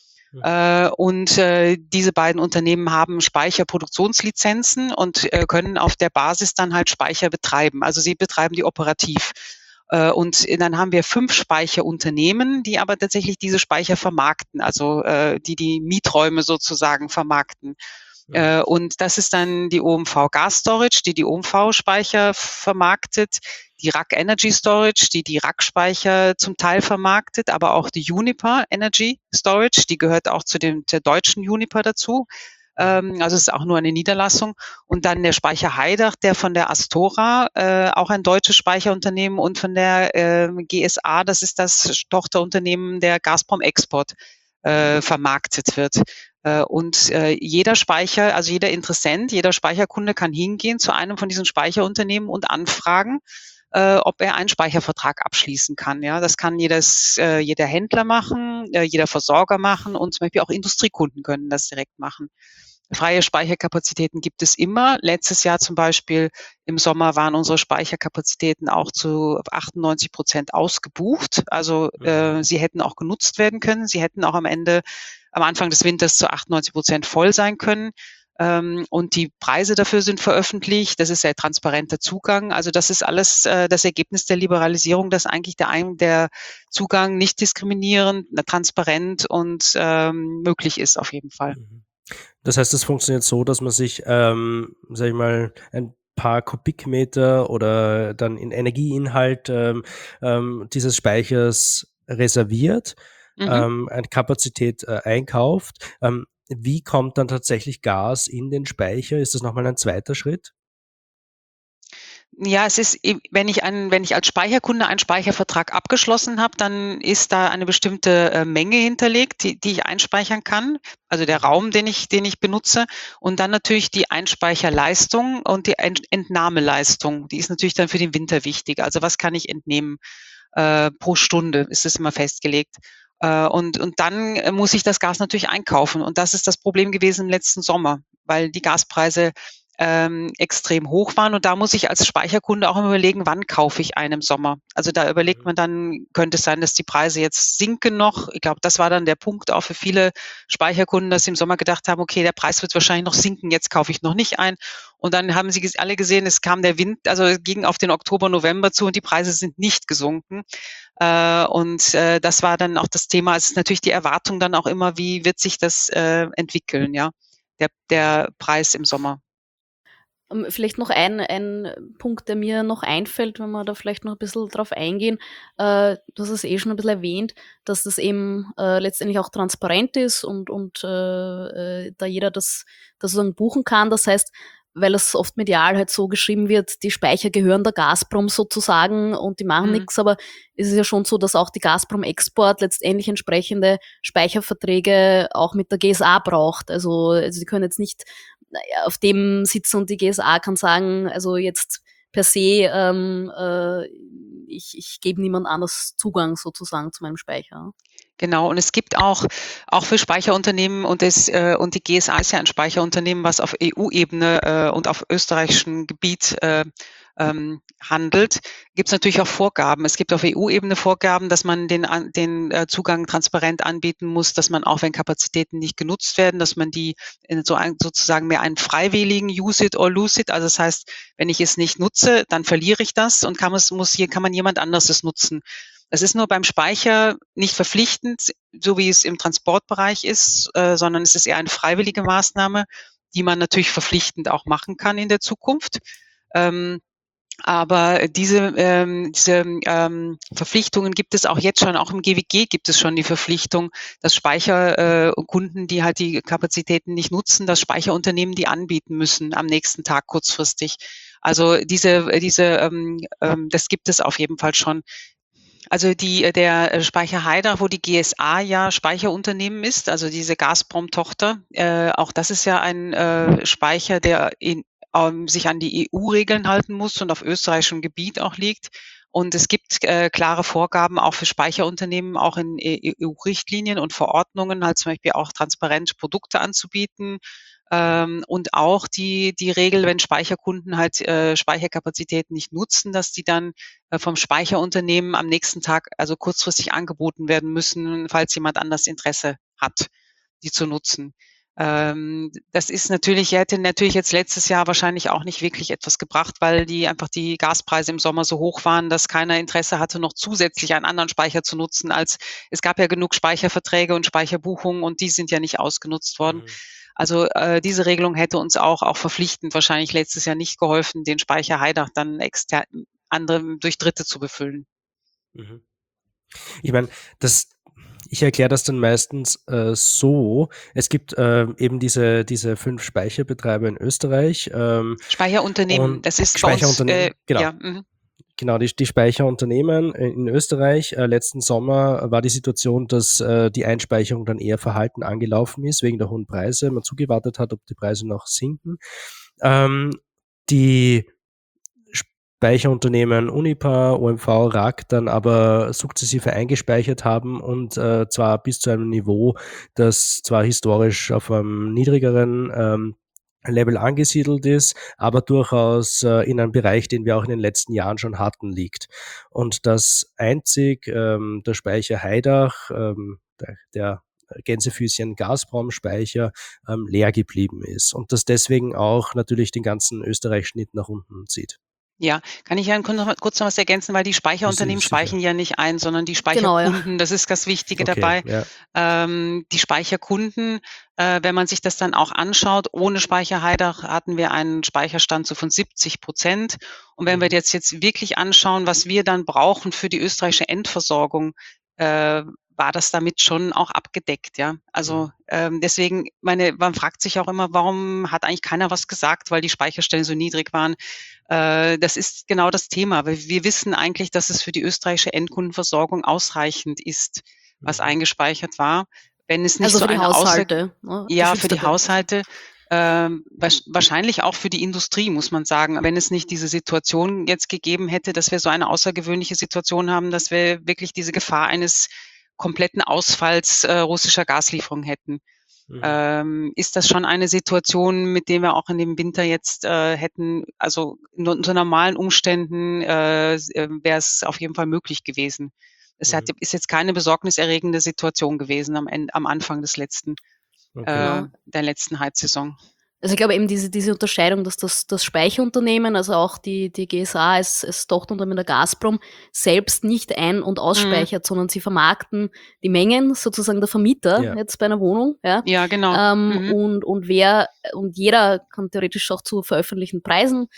Und diese beiden Unternehmen haben Speicherproduktionslizenzen und können auf der Basis dann halt Speicher betreiben. Also sie betreiben die operativ. Und dann haben wir 5 Speicherunternehmen, die aber tatsächlich diese Speicher vermarkten, also die Mieträume sozusagen vermarkten. Und das ist dann die OMV Gas Storage, die OMV-Speicher vermarktet, die RAK Energy Storage, die RAK-Speicher zum Teil vermarktet, aber auch die Uniper Energy Storage, die gehört auch zu der deutschen Uniper dazu. Also es ist auch nur eine Niederlassung. Und dann der Speicher Haidach, der von der Astora, auch ein deutsches Speicherunternehmen, und von der GSA, das ist das Tochterunternehmen der Gazprom Export, vermarktet wird. Und jeder Speicher, also jeder Interessent, jeder Speicherkunde kann hingehen zu einem von diesen Speicherunternehmen und anfragen, ob er einen Speichervertrag abschließen kann. Ja, das kann jeder Händler machen, jeder Versorger machen, und zum Beispiel auch Industriekunden können das direkt machen. Freie Speicherkapazitäten gibt es immer. Letztes Jahr zum Beispiel im Sommer waren unsere Speicherkapazitäten auch zu 98% ausgebucht. Also sie hätten auch genutzt werden können. Sie hätten auch am Anfang des Winters zu 98% voll sein können. Und die Preise dafür sind veröffentlicht. Das ist sehr transparenter Zugang. Also das ist alles das Ergebnis der Liberalisierung, dass eigentlich der Zugang nicht diskriminierend, transparent und möglich ist auf jeden Fall. Das heißt, es funktioniert so, dass man sich, sag ich mal, ein paar Kubikmeter oder dann in Energieinhalt dieses Speichers reserviert, eine Kapazität einkauft. Wie kommt dann tatsächlich Gas in den Speicher? Ist das nochmal ein zweiter Schritt? Ja, es ist, wenn ich als Speicherkunde einen Speichervertrag abgeschlossen habe, dann ist da eine bestimmte Menge hinterlegt, die ich einspeichern kann, also der Raum, den ich benutze, und dann natürlich die Einspeicherleistung und die Entnahmeleistung. Die ist natürlich dann für den Winter wichtig. Also was kann ich entnehmen pro Stunde, ist es immer festgelegt. Und dann muss ich das Gas natürlich einkaufen. Und das ist das Problem gewesen im letzten Sommer, weil die Gaspreise extrem hoch waren. Und da muss ich als Speicherkunde auch immer überlegen, wann kaufe ich einen im Sommer. Also da überlegt man dann, könnte es sein, dass die Preise jetzt sinken noch. Ich glaube, das war dann der Punkt auch für viele Speicherkunden, dass sie im Sommer gedacht haben, okay, der Preis wird wahrscheinlich noch sinken, jetzt kaufe ich noch nicht ein. Und dann haben sie alle gesehen, es kam der Wind, also es ging auf den Oktober, November zu, und die Preise sind nicht gesunken. Das war dann auch das Thema. Es ist natürlich die Erwartung dann auch immer, wie wird sich das entwickeln, ja, der Preis im Sommer. Vielleicht noch ein Punkt, der mir noch einfällt, wenn wir da vielleicht noch ein bisschen drauf eingehen. Du hast es schon ein bisschen erwähnt, dass das eben letztendlich auch transparent ist und da jeder das sozusagen buchen kann. Das heißt, weil es oft medial halt so geschrieben wird, die Speicher gehören der Gazprom sozusagen und die machen nichts, aber es ist ja schon so, dass auch die Gazprom Export letztendlich entsprechende Speicherverträge auch mit der GSA braucht. Also die können jetzt nicht auf dem sitzen und die GSA kann sagen, also jetzt per se, ich gebe niemand anders Zugang sozusagen zu meinem Speicher. Genau, und es gibt auch für Speicherunternehmen, und die GSA ist ja ein Speicherunternehmen, was auf EU-Ebene und auf österreichischem Gebiet handelt, gibt es natürlich auch Vorgaben. Es gibt auf EU-Ebene Vorgaben, dass man den Zugang transparent anbieten muss, dass man auch, wenn Kapazitäten nicht genutzt werden, dass man die sozusagen mehr einen freiwilligen Use it or lose it. Also das heißt, wenn ich es nicht nutze, dann verliere ich das und kann man jemand anderes es nutzen. Es ist nur beim Speicher nicht verpflichtend, so wie es im Transportbereich ist, sondern es ist eher eine freiwillige Maßnahme, die man natürlich verpflichtend auch machen kann in der Zukunft. Aber diese Verpflichtungen gibt es auch jetzt schon, auch im GWG gibt es schon die Verpflichtung, dass Speicherkunden, die halt die Kapazitäten nicht nutzen, dass Speicherunternehmen die anbieten müssen am nächsten Tag kurzfristig. Also das gibt es auf jeden Fall schon. Also der Speicher Haidach, wo die GSA ja Speicherunternehmen ist, also diese Gazprom-Tochter, auch das ist ja ein Speicher, der sich an die EU-Regeln halten muss und auf österreichischem Gebiet auch liegt. Und es gibt klare Vorgaben auch für Speicherunternehmen, auch in EU-Richtlinien und Verordnungen, halt zum Beispiel auch transparent Produkte anzubieten. Und auch die Regel, wenn Speicherkunden halt Speicherkapazitäten nicht nutzen, dass die dann vom Speicherunternehmen am nächsten Tag also kurzfristig angeboten werden müssen, falls jemand anders Interesse hat, die zu nutzen. Das ist hätte natürlich jetzt letztes Jahr wahrscheinlich auch nicht wirklich etwas gebracht, weil einfach die Gaspreise im Sommer so hoch waren, dass keiner Interesse hatte, noch zusätzlich einen anderen Speicher zu nutzen, als es gab ja genug Speicherverträge und Speicherbuchungen und die sind ja nicht ausgenutzt worden. Also diese Regelung hätte uns auch verpflichtend wahrscheinlich letztes Jahr nicht geholfen, den Speicher Heidach dann extern andere durch Dritte zu befüllen. Mhm. Ich meine, ich erkläre das dann meistens so. Es gibt eben diese 5 Speicherbetreiber in Österreich Speicherunternehmen, und das ist bei uns, Speicherunternehmen, genau. ja. Mhm. Genau, die Speicherunternehmen in Österreich. Letzten Sommer war die Situation, dass die Einspeicherung dann eher verhalten angelaufen ist, wegen der hohen Preise. Man zugewartet hat, ob die Preise noch sinken. Die Speicherunternehmen Unipa, OMV, RAG dann aber sukzessive eingespeichert haben und zwar bis zu einem Niveau, das zwar historisch auf einem niedrigeren Level angesiedelt ist, aber durchaus in einem Bereich, den wir auch in den letzten Jahren schon hatten, liegt. Und dass einzig der Speicher Heidach, der Gänsefüßchen Gazprom-Speicher leer geblieben ist und dass deswegen auch natürlich den ganzen Österreich-Schnitt nach unten zieht. Ja, kann ich ja kurz noch was ergänzen, weil die Speicherunternehmen speichern ja nicht ein, sondern die Genau, ja. Speicherkunden, das ist das Wichtige Okay, dabei. ja. Die Speicherkunden, wenn man sich das dann auch anschaut, ohne Speicher Heidach hatten wir einen Speicherstand so von 70%. Und wenn wir jetzt wirklich anschauen, was wir dann brauchen für die österreichische Endversorgung, war das damit schon auch abgedeckt, ja. Also deswegen, man fragt sich auch immer, warum hat eigentlich keiner was gesagt, weil die Speicherstellen so niedrig waren. Das ist genau das Thema, weil wir wissen eigentlich, dass es für die österreichische Endkundenversorgung ausreichend ist, was eingespeichert war. Wenn es nicht Also so für die eine Haushalte. ja, für die Haushalte, wahrscheinlich auch für die Industrie, muss man sagen. Wenn es nicht diese Situation jetzt gegeben hätte, dass wir so eine außergewöhnliche Situation haben, dass wir wirklich diese Gefahr eines kompletten Ausfalls russischer Gaslieferung hätten. Ist das schon eine Situation, mit der wir auch in dem Winter jetzt hätten, also unter normalen Umständen wäre es auf jeden Fall möglich gewesen. Es ist jetzt keine besorgniserregende Situation gewesen am Anfang des der letzten Heizsaison. Also ich glaube eben diese Unterscheidung, dass das Speicherunternehmen, also auch die GSA als Tochterunternehmen der Gazprom, selbst nicht ein- und ausspeichert, sondern sie vermarkten die Mengen, sozusagen der Vermieter jetzt bei einer Wohnung. Ja, ja genau. Und jeder kann theoretisch auch zu veröffentlichten Preisen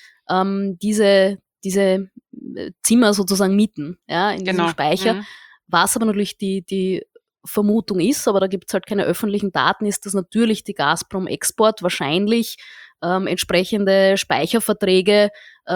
diese Zimmer sozusagen mieten, ja, in diesem Speicher. Was aber natürlich die Vermutung ist, aber da gibt es halt keine öffentlichen Daten, ist, dass natürlich die Gazprom Export wahrscheinlich entsprechende Speicherverträge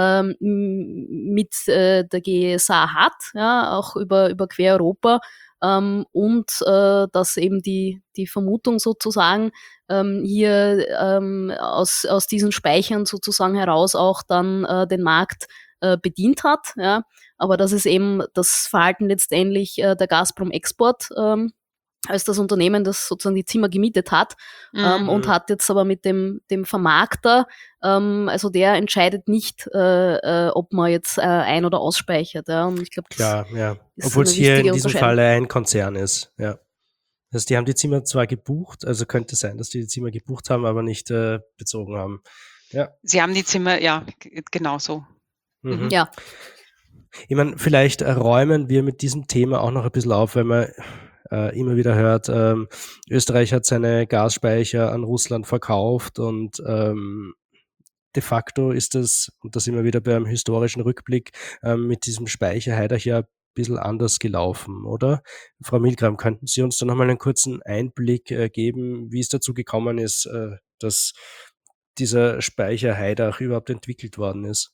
mit der GSA hat, ja, auch über quer Europa, und dass eben die Vermutung sozusagen hier aus diesen Speichern sozusagen heraus auch dann den Markt bedient hat, ja, aber dass es eben das Verhalten letztendlich der Gazprom Export als das Unternehmen, das sozusagen die Zimmer gemietet hat und hat jetzt aber mit dem Vermarkter, also der entscheidet nicht, ob man jetzt ein- oder ausspeichert. Ja. Und ich glaube, klar, ja. ist obwohl es hier in diesem Unterscheidung. Falle ein Konzern ist, ja. Das heißt, die haben die Zimmer zwar gebucht, also könnte sein, dass die Zimmer gebucht haben, aber nicht bezogen haben. Ja. Sie haben die Zimmer, ja, genau so. Ja. Ich meine, vielleicht räumen wir mit diesem Thema auch noch ein bisschen auf, weil man immer wieder hört, Österreich hat seine Gasspeicher an Russland verkauft und de facto ist das, und da sind wir wieder beim historischen Rückblick, mit diesem Speicher Heidach ja ein bisschen anders gelaufen, oder? Frau Milgram, könnten Sie uns da nochmal einen kurzen Einblick geben, wie es dazu gekommen ist, dass dieser Speicher Heidach überhaupt entwickelt worden ist?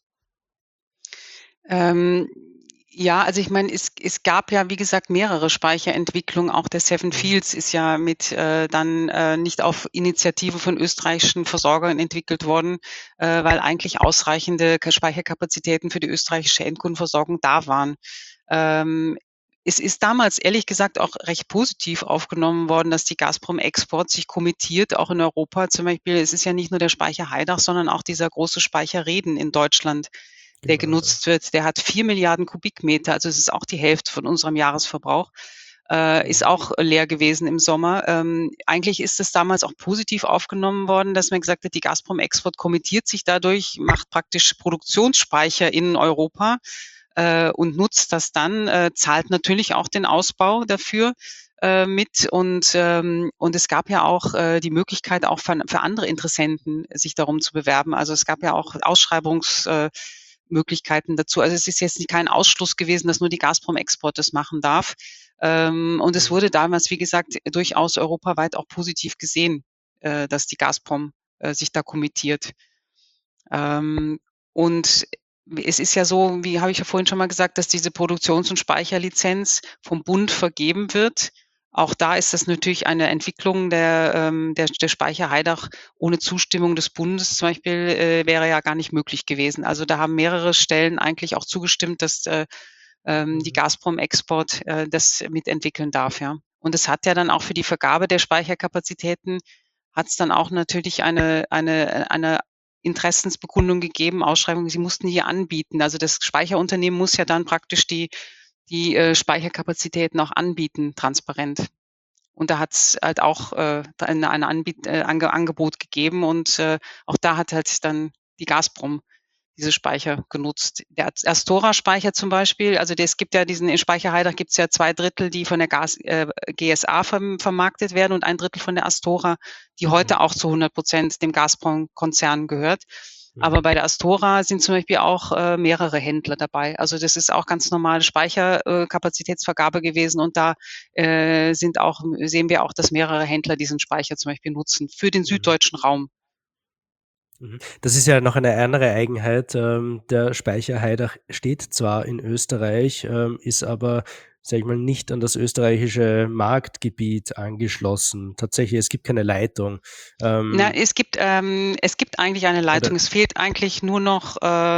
Ja, also ich meine, es gab ja, wie gesagt, mehrere Speicherentwicklungen. Auch der Seven Fields ist ja mit dann nicht auf Initiative von österreichischen Versorgern entwickelt worden, weil eigentlich ausreichende Speicherkapazitäten für die österreichische Endkundenversorgung da waren. Es ist damals ehrlich gesagt auch recht positiv aufgenommen worden, dass die Gazprom Export sich kommittiert, auch in Europa zum Beispiel. Es ist ja nicht nur der Speicher Heidach, sondern auch dieser große Speicher Reden in Deutschland, der genutzt wird. Der hat 4 Milliarden Kubikmeter, also es ist auch die Hälfte von unserem Jahresverbrauch, ist auch leer gewesen im Sommer. Eigentlich ist es damals auch positiv aufgenommen worden, dass man gesagt hat, die Gazprom Export kommittiert sich dadurch, macht praktisch Produktionsspeicher in Europa und nutzt das dann, zahlt natürlich auch den Ausbau dafür. mit und es gab ja auch die Möglichkeit auch für andere Interessenten sich darum zu bewerben. Also es gab ja auch Ausschreibungsmöglichkeiten dazu. Also es ist jetzt kein Ausschluss gewesen, dass nur die Gazprom Export das machen darf. Und es Mhm. wurde damals, wie gesagt, durchaus europaweit auch positiv gesehen, dass die Gazprom sich da committiert. Und es ist ja so, wie habe ich ja vorhin schon mal gesagt, dass diese Produktions- und Speicherlizenz vom Bund vergeben wird. Auch da ist das natürlich eine Entwicklung der Speicher Haidach ohne Zustimmung des Bundes zum Beispiel wäre ja gar nicht möglich gewesen. Also da haben mehrere Stellen eigentlich auch zugestimmt, dass die Mhm. Gazprom Export das mitentwickeln darf, ja. Und es hat ja dann auch für die Vergabe der Speicherkapazitäten hat es dann auch natürlich eine Interessensbekundung gegeben, Ausschreibung, sie mussten hier anbieten. Also das Speicherunternehmen muss ja dann praktisch die Speicherkapazitäten auch anbieten, transparent. Und da hat es halt auch eine Angebot gegeben und auch da hat halt dann die Gazprom diese Speicher genutzt. Der Astora-Speicher zum Beispiel, also es gibt ja diesen in Speicher Haidach gibt es ja 2 Drittel, die von der GSA vermarktet werden und 1 Drittel von der Astora, die Mhm. heute auch zu 100% dem Gazprom-Konzern gehört. Aber Mhm. bei der Astora sind zum Beispiel auch mehrere Händler dabei. Also das ist auch ganz normale Speicherkapazitätsvergabe gewesen und da sehen wir auch, dass mehrere Händler diesen Speicher zum Beispiel nutzen für den Mhm. süddeutschen Raum. Mhm. Das ist ja noch eine andere Eigenheit. Der Speicher Haidach steht zwar in Österreich, ist aber, sage ich mal, nicht an das österreichische Marktgebiet angeschlossen. Tatsächlich, es gibt keine Leitung. Na, Ähm, es gibt eigentlich eine oder Leitung. Es fehlt eigentlich nur noch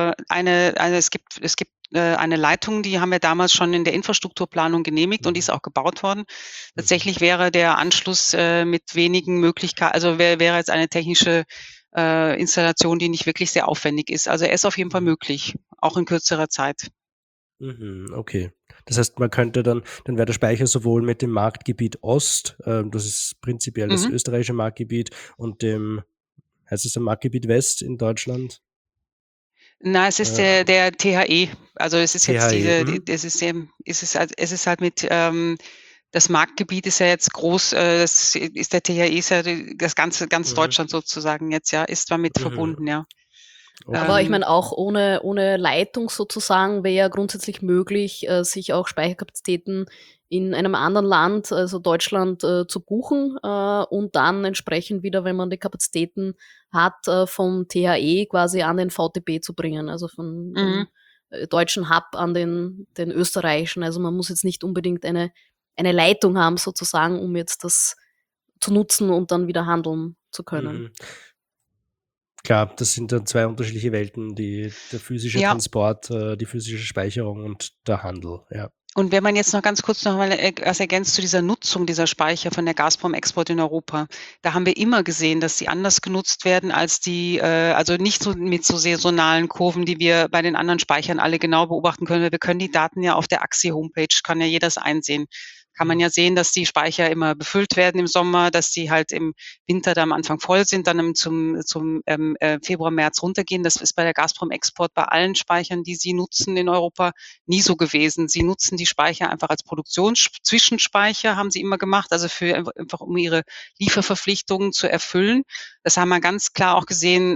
es gibt eine Leitung, die haben wir damals schon in der Infrastrukturplanung genehmigt und die mhm. ist auch gebaut worden. Mhm. Tatsächlich wäre der Anschluss mit wenigen Möglichkeiten, also wäre jetzt eine technische Installation, die nicht wirklich sehr aufwendig ist. Also er ist auf jeden Fall Mhm. möglich, auch in kürzerer Zeit. Mhm, okay. Das heißt, man könnte dann wäre der Speicher sowohl mit dem Marktgebiet Ost, das ist prinzipiell das Mhm. österreichische Marktgebiet, und dem, heißt es, dem Marktgebiet West in Deutschland? Na, es ist Äh, der THE. Also, es ist jetzt THE. diese die Mhm. es ist halt das Marktgebiet ist ja jetzt groß, das ist der THE ist ja das ganz Mhm. Deutschland sozusagen jetzt, ja, ist damit verbunden, Mhm. ja. Aber ich Okay. Ähm, meine, auch ohne Leitung sozusagen wäre ja grundsätzlich möglich, sich auch Speicherkapazitäten in einem anderen Land, also Deutschland, zu buchen, und dann entsprechend wieder, wenn man die Kapazitäten hat, vom THE quasi an den VTB zu bringen, also von mhm. dem deutschen Hub an den österreichischen. Also man muss jetzt nicht unbedingt eine Leitung haben sozusagen, um jetzt das zu nutzen und dann wieder handeln zu können. Mhm. Klar, das sind dann 2 unterschiedliche Welten, der physische Ja. Transport, die physische Speicherung und der Handel, ja. Und wenn man jetzt noch mal was ergänzt zu dieser Nutzung dieser Speicher von der Gazprom Export in Europa, da haben wir immer gesehen, dass sie anders genutzt werden als also nicht so mit so saisonalen Kurven, die wir bei den anderen Speichern alle genau beobachten können. Wir können die Daten ja auf der AXI-Homepage, kann ja jeder das einsehen. Kann man Mhm. ja sehen, dass die Speicher immer befüllt werden im Sommer, dass die halt im Winter da am Anfang voll sind, dann zum Februar, März runtergehen. Das ist bei der Gazprom Export bei allen Speichern, die sie nutzen in Europa, nie so gewesen. Sie nutzen die Speicher einfach als Produktionszwischenspeicher, haben sie immer gemacht, also einfach um ihre Lieferverpflichtungen zu erfüllen. Das haben wir ganz klar auch gesehen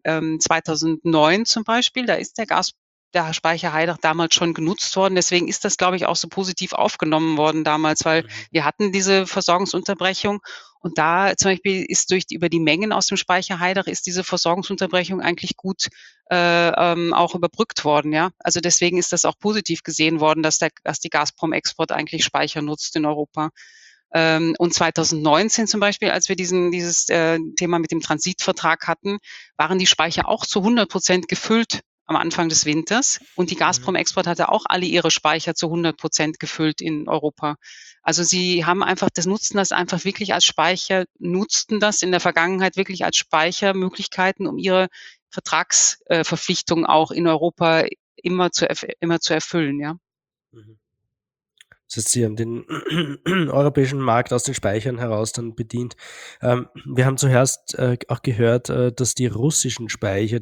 2009 zum Beispiel. Da ist der Speicher Haidach damals schon genutzt worden. Deswegen ist das, glaube ich, auch so positiv aufgenommen worden damals, weil Mhm. wir hatten diese Versorgungsunterbrechung und da zum Beispiel ist über die Mengen aus dem Speicher Haidach ist diese Versorgungsunterbrechung eigentlich gut auch überbrückt worden, ja. Also deswegen ist das auch positiv gesehen worden, dass die Gazprom Export eigentlich Speicher nutzt in Europa. Und 2019 zum Beispiel, als wir dieses Thema mit dem Transitvertrag hatten, waren die Speicher auch zu 100% gefüllt am Anfang des Winters. Und die Mhm. Gazprom Export hatte auch alle ihre Speicher zu 100% gefüllt in Europa. Also sie haben einfach, nutzten das einfach wirklich als Speicher, nutzten das in der Vergangenheit wirklich als Speichermöglichkeiten, um ihre Vertragsverpflichtungen auch in Europa immer zu erfüllen, ja. Mhm. Das heißt, Sie haben den europäischen Markt aus den Speichern heraus dann bedient. Wir haben zuerst auch gehört, dass die russischen Speicher,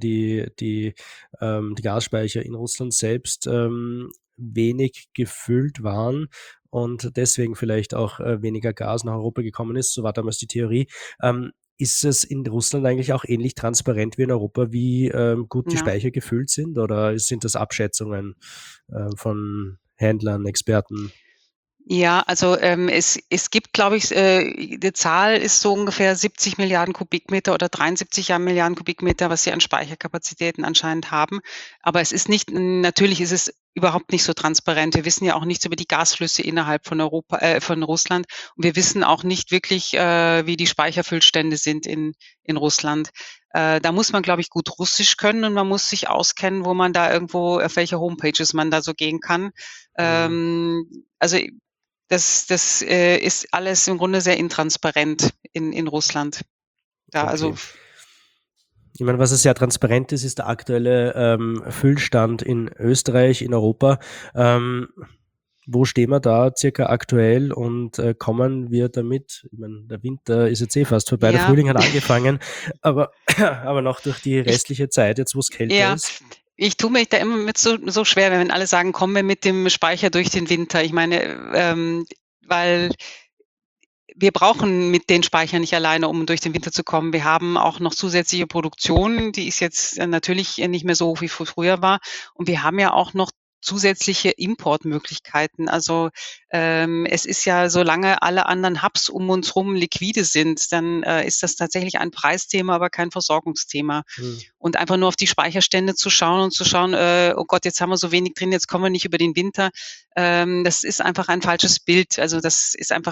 die Gasspeicher in Russland selbst, wenig gefüllt waren. und deswegen vielleicht auch weniger Gas nach Europa gekommen ist. So war damals die Theorie. Ist es in Russland eigentlich auch ähnlich transparent wie in Europa, wie gut die Ja. Speicher gefüllt sind, oder sind das Abschätzungen von Händlern, Experten? Ja, also es gibt, glaube ich, die Zahl ist so ungefähr 70 Milliarden Kubikmeter oder 73 Milliarden Kubikmeter, was sie an Speicherkapazitäten anscheinend haben. Aber es ist nicht, natürlich ist es überhaupt nicht so transparent. Wir wissen ja auch nichts über die Gasflüsse innerhalb von Europa, von Russland. Und wir wissen auch nicht wirklich, wie die Speicherfüllstände sind in Russland. Da muss man, glaube ich, gut Russisch können und man muss sich auskennen, wo man da irgendwo, auf welche Homepages man da so gehen kann. Mhm. Also das ist alles im Grunde sehr intransparent in Russland. Da also Okay. Ich meine, was sehr transparent ist, ist der aktuelle Füllstand in Österreich, in Europa. Wo stehen wir da circa aktuell und kommen wir damit? Ich meine, der Winter ist jetzt fast vorbei, der ja, Frühling hat angefangen, aber, aber noch durch die ich restliche Zeit, jetzt wo es kälter ja, ist. ich tue mich da immer mit so schwer, wenn alle sagen: „Kommen wir mit dem Speicher durch den Winter." Ich meine, weil wir brauchen mit den Speichern nicht alleine, um durch den Winter zu kommen. Wir haben auch noch zusätzliche Produktion, die ist jetzt natürlich nicht mehr so, wie früher war. Und wir haben ja auch noch zusätzliche Importmöglichkeiten. Also es ist ja, solange alle anderen Hubs um uns rum liquide sind, dann ist das tatsächlich ein Preisthema, aber kein Versorgungsthema. Hm. Und einfach nur auf die Speicherstände zu schauen und zu schauen, oh Gott, jetzt haben wir so wenig drin, jetzt kommen wir nicht über den Winter. Das ist einfach ein falsches Bild. Also das ist einfach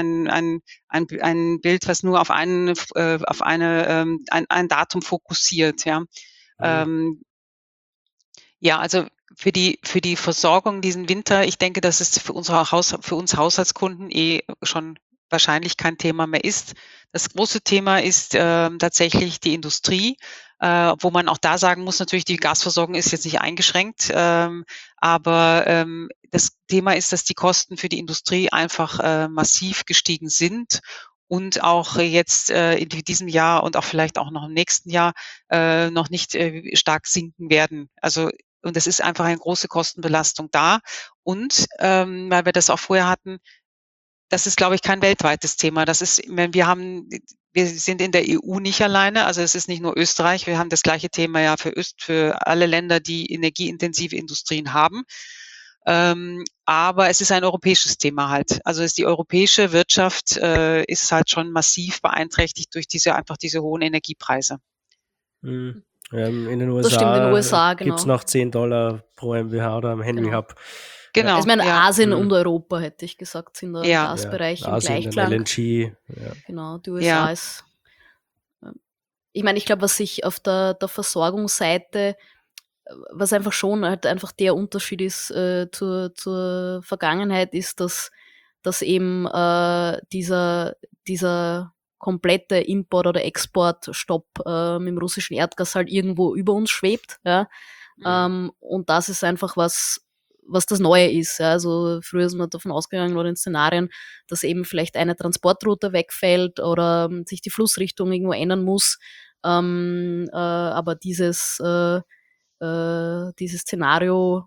ein Bild, was nur auf ein Datum fokussiert, ja. Hm. Ähm, ja, also für die Versorgung diesen Winter, ich denke, dass es für uns Haushaltskunden schon wahrscheinlich kein Thema mehr ist. Das große Thema ist tatsächlich die Industrie, wo man auch da sagen muss, natürlich, die Gasversorgung ist jetzt nicht eingeschränkt, aber das Thema ist, dass die Kosten für die Industrie einfach massiv gestiegen sind und auch jetzt in diesem Jahr und auch vielleicht auch noch im nächsten Jahr noch nicht stark sinken werden. Also und es ist einfach eine große Kostenbelastung da. Und weil wir das auch vorher hatten, das ist, glaube ich, kein weltweites Thema. Das ist, wenn wir sind in der EU nicht alleine. Also es ist nicht nur Österreich. Wir haben das gleiche Thema ja für alle Länder, die energieintensive Industrien haben. Aber es ist ein europäisches Thema halt. Also die europäische Wirtschaft ist halt schon massiv beeinträchtigt durch diese hohen Energiepreise. Hm. In den Das stimmt, in den USA USA, gibt es genau. noch $10 pro MWH oder am Henry Genau. Hub. Ja. Ich Genau, meine, ja, Asien Hm. und Europa, hätte ich gesagt, sind da im ja, Ja, Gasbereich im Asien, dann Gleichklang. LNG. Ja. Genau, die ja. USA ist. Ich meine, ich glaube, was sich auf der Versorgungsseite, was einfach schon halt einfach der Unterschied ist zur Vergangenheit, ist, dass eben dieser komplette Import- oder Exportstopp mit dem russischen Erdgas halt irgendwo über uns schwebt. Ja? Mhm. Und das ist einfach was das Neue ist. Ja? Also früher ist man davon ausgegangen oder in Szenarien, dass eben vielleicht eine Transportroute wegfällt oder sich die Flussrichtung irgendwo ändern muss. Aber dieses Szenario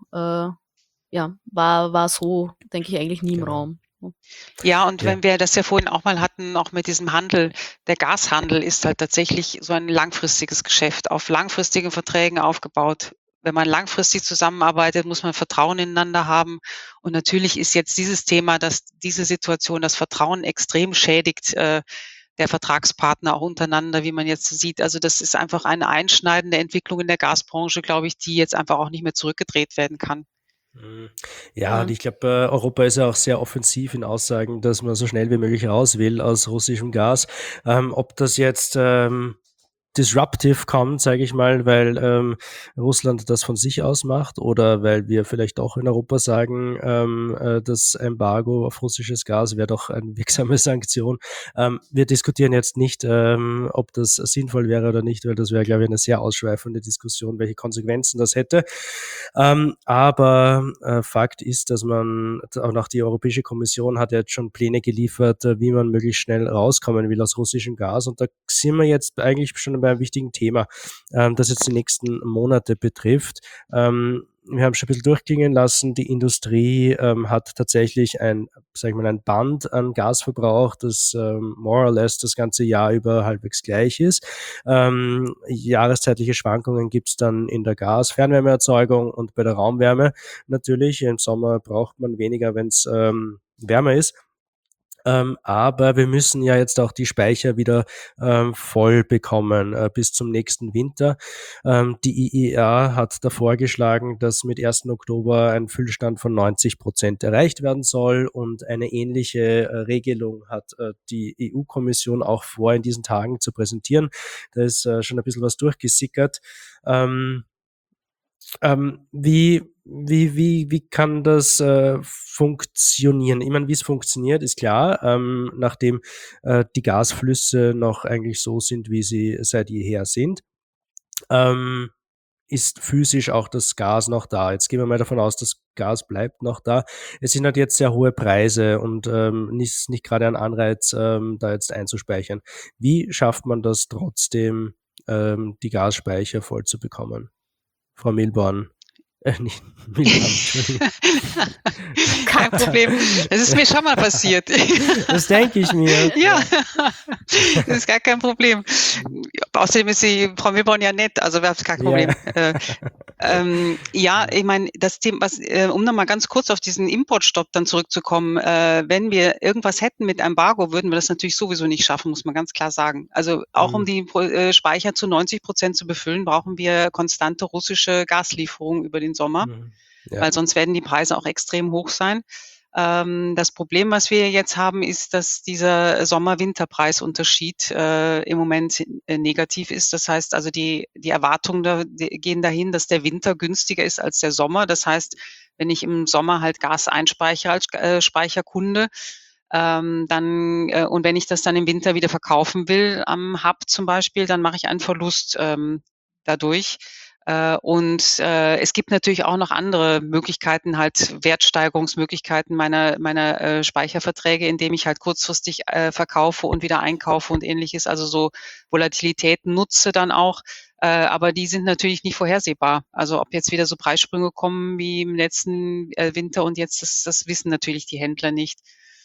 war so, denke ich, eigentlich nie im Genau. Raum. Ja, und Ja. wenn wir das ja vorhin auch mal hatten, auch mit diesem Handel, der Gashandel ist halt tatsächlich so ein langfristiges Geschäft, auf langfristigen Verträgen aufgebaut. Wenn man langfristig zusammenarbeitet, muss man Vertrauen ineinander haben. Und natürlich ist jetzt dieses Thema, dass diese Situation das Vertrauen extrem schädigt, der Vertragspartner auch untereinander, wie man jetzt sieht. Also das ist einfach eine einschneidende Entwicklung in der Gasbranche, glaube ich, die jetzt einfach auch nicht mehr zurückgedreht werden kann. Mhm. Ja, und Ja. ich glaube, Europa ist ja auch sehr offensiv in Aussagen, dass man so schnell wie möglich raus will aus russischem Gas. Ob das jetzt disruptive kommt, sage ich mal, weil Russland das von sich aus macht oder weil wir vielleicht auch in Europa sagen, das Embargo auf russisches Gas wäre doch eine wirksame Sanktion. Wir diskutieren jetzt nicht, ob das sinnvoll wäre oder nicht, weil das wäre, glaube ich, eine sehr ausschweifende Diskussion, welche Konsequenzen das hätte. Aber Fakt ist, dass man, auch die Europäische Kommission hat ja jetzt schon Pläne geliefert, wie man möglichst schnell rauskommen will aus russischem Gas. Und da sind wir jetzt eigentlich schon bei einem wichtigen Thema, das jetzt die nächsten Monate betrifft. Wir haben schon ein bisschen durchklingen lassen, die Industrie hat tatsächlich ein Band an Gasverbrauch, das more or less das ganze Jahr über halbwegs gleich ist. Jahreszeitliche Schwankungen gibt es dann in der Gas-Fernwärmeerzeugung und bei der Raumwärme natürlich. Im Sommer braucht man weniger, wenn es wärmer ist. Aber wir müssen ja jetzt auch die Speicher wieder voll bekommen bis zum nächsten Winter. Die IEA hat da vorgeschlagen, dass mit 1. Oktober ein Füllstand von 90% erreicht werden soll, und eine ähnliche Regelung hat die EU-Kommission auch vor, in diesen Tagen zu präsentieren. Da ist schon ein bisschen was durchgesickert. Wie kann das funktionieren? Ich meine, wie es funktioniert, ist klar, nachdem die Gasflüsse noch eigentlich so sind, wie sie seit jeher sind, ist physisch auch das Gas noch da. Jetzt gehen wir mal davon aus, das Gas bleibt noch da. Es sind halt jetzt sehr hohe Preise und nicht gerade ein Anreiz, da jetzt einzuspeichern. Wie schafft man das trotzdem, die Gasspeicher voll zu bekommen? Frau Milborn. Nicht Milborn, Entschuldigung. Kein Problem. Das ist mir schon mal passiert. Das denke ich mir. Ja, das ist gar kein Problem. Außerdem ist die Frau Milborn ja nett, also wir haben gar kein Problem. Ja, ich meine, das Thema, um nochmal ganz kurz auf diesen Importstopp dann zurückzukommen, wenn wir irgendwas hätten mit Embargo, würden wir das natürlich sowieso nicht schaffen, muss man ganz klar sagen. Also auch um die Speicher zu 90% zu befüllen, brauchen wir konstante russische Gaslieferungen über den Sommer, weil sonst werden die Preise auch extrem hoch sein. Das Problem, was wir jetzt haben, ist, dass dieser Sommer-Winter-Preisunterschied im Moment negativ ist. Das heißt also, die Erwartungen gehen dahin, dass der Winter günstiger ist als der Sommer. Das heißt, wenn ich im Sommer halt Gas einspeichere als Speicherkunde, und wenn ich das dann im Winter wieder verkaufen will, am Hub zum Beispiel, dann mache ich einen Verlust dadurch. Es gibt natürlich auch noch andere Möglichkeiten, halt Wertsteigerungsmöglichkeiten meiner Speicherverträge, indem ich halt kurzfristig verkaufe und wieder einkaufe und Ähnliches, also so Volatilitäten nutze dann auch. Aber die sind natürlich nicht vorhersehbar. Also ob jetzt wieder so Preissprünge kommen wie im letzten Winter und jetzt, das wissen natürlich die Händler nicht.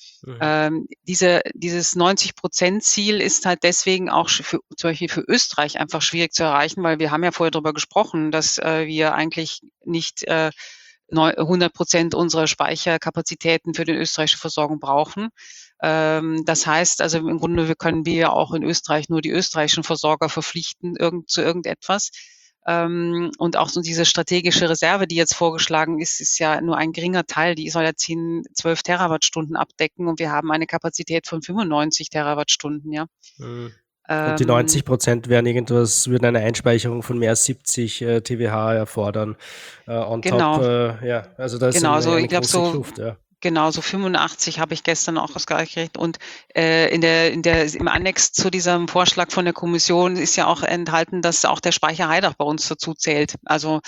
Dieses 90%-Ziel ist halt deswegen auch zum Beispiel für Österreich einfach schwierig zu erreichen, weil wir haben ja vorher darüber gesprochen, dass wir eigentlich nicht 100% unserer Speicherkapazitäten für die österreichische Versorgung brauchen. Das heißt also im Grunde können wir ja auch in Österreich nur die österreichischen Versorger verpflichten zu irgendetwas. Und auch so diese strategische Reserve, die jetzt vorgeschlagen ist ja nur ein geringer Teil. Die soll ja 12 Terawattstunden abdecken und wir haben eine Kapazität von 95 Terawattstunden, ja. Und die 90% würden eine Einspeicherung von mehr als 70 TWh erfordern. On top, ja, also da ist eine große Kluft, ja. Genau, so 85 habe ich gestern auch ausgerechnet. Und im Annex zu diesem Vorschlag von der Kommission ist ja auch enthalten, dass auch der Speicher Haidach bei uns dazu zählt. Also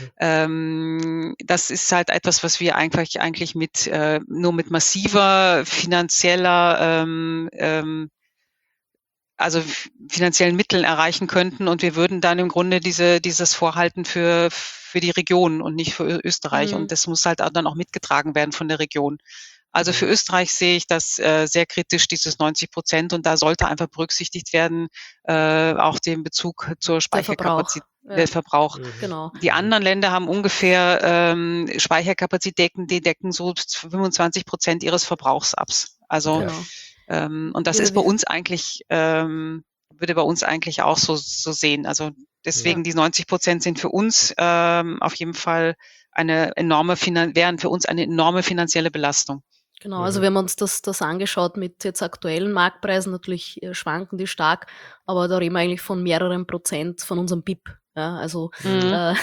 das ist halt etwas, was wir eigentlich nur mit massiver finanzieller finanziellen Mitteln erreichen könnten, und wir würden dann im Grunde dieses Vorhalten für die Region und nicht für Österreich. Und das muss halt dann auch mitgetragen werden von der Region. Also für Österreich sehe ich das sehr kritisch, dieses 90%, und da sollte einfach berücksichtigt werden, auch den Bezug zur Speicherkapazität. Der Verbrauch. Genau. Die anderen Länder haben ungefähr Speicherkapazitäten, die decken so 25% ihres Verbrauchs ab. Also und das ist bei uns eigentlich, würde bei uns eigentlich auch so sehen. Also deswegen die 90% sind für uns auf jeden Fall wären für uns eine enorme finanzielle Belastung. Genau, also wir haben uns das angeschaut mit jetzt aktuellen Marktpreisen, natürlich schwanken die stark, aber da reden wir eigentlich von mehreren Prozent von unserem BIP. Ja, also von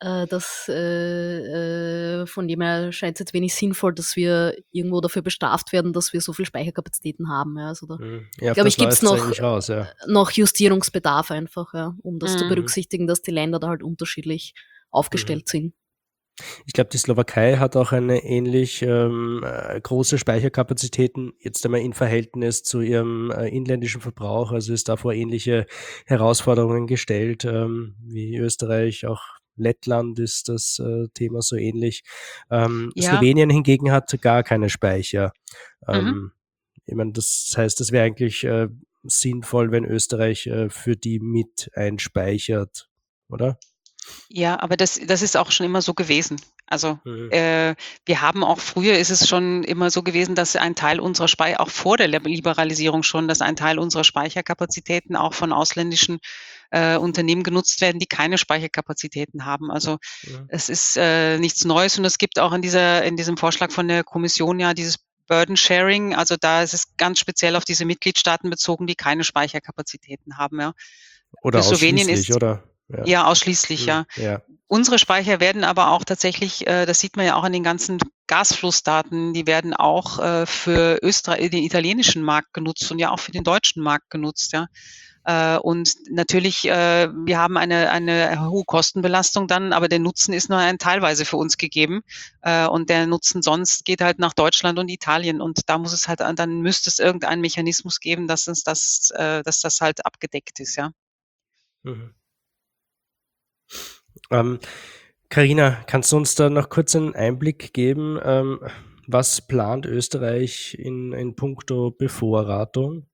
dem her scheint es jetzt wenig sinnvoll, dass wir irgendwo dafür bestraft werden, dass wir so viel Speicherkapazitäten haben. Ja, also da glaube ich, gibt es noch Justierungsbedarf einfach, ja, um das zu berücksichtigen, dass die Länder da halt unterschiedlich aufgestellt sind. Ich glaube, die Slowakei hat auch eine ähnlich große Speicherkapazitäten, jetzt einmal in Verhältnis zu ihrem inländischen Verbrauch, also ist da vor ähnliche Herausforderungen gestellt wie Österreich, auch Lettland ist das Thema so ähnlich. Ja, Slowenien hingegen hat gar keine Speicher. mhm. Ich meine, das heißt, es wäre eigentlich sinnvoll, wenn Österreich für die mit einspeichert, oder? Ja, aber das ist auch schon immer so gewesen. Also, Mhm. wir haben auch früher ist es schon immer so gewesen, dass ein Teil unserer auch vor der Liberalisierung schon, dass ein Teil unserer Speicherkapazitäten auch von ausländischen, Unternehmen genutzt werden, die keine Speicherkapazitäten haben. Also, Mhm. es ist, nichts Neues und es gibt auch in diesem Vorschlag von der Kommission ja dieses Burden Sharing. Also, da ist es ganz speziell auf diese Mitgliedstaaten bezogen, die keine Speicherkapazitäten haben, ja. Für Oder Slowenien ausschließlich, ist oder? Ja. ja, ausschließlich, Mhm. ja. Ja. Unsere Speicher werden aber auch tatsächlich, das sieht man ja auch an den ganzen Gasflussdaten, die werden auch, für den italienischen Markt genutzt und ja auch für den deutschen Markt genutzt, ja. Und natürlich, wir haben eine hohe Kostenbelastung dann, aber der Nutzen ist nur ein teilweise für uns gegeben. Und der Nutzen sonst geht halt nach Deutschland und Italien. Und da muss es halt dann müsste es irgendeinen Mechanismus geben, dass das halt abgedeckt ist, ja. Mhm. Ähm, Carina, kannst du uns da noch kurz einen Einblick geben? Was plant Österreich in puncto Bevorratung?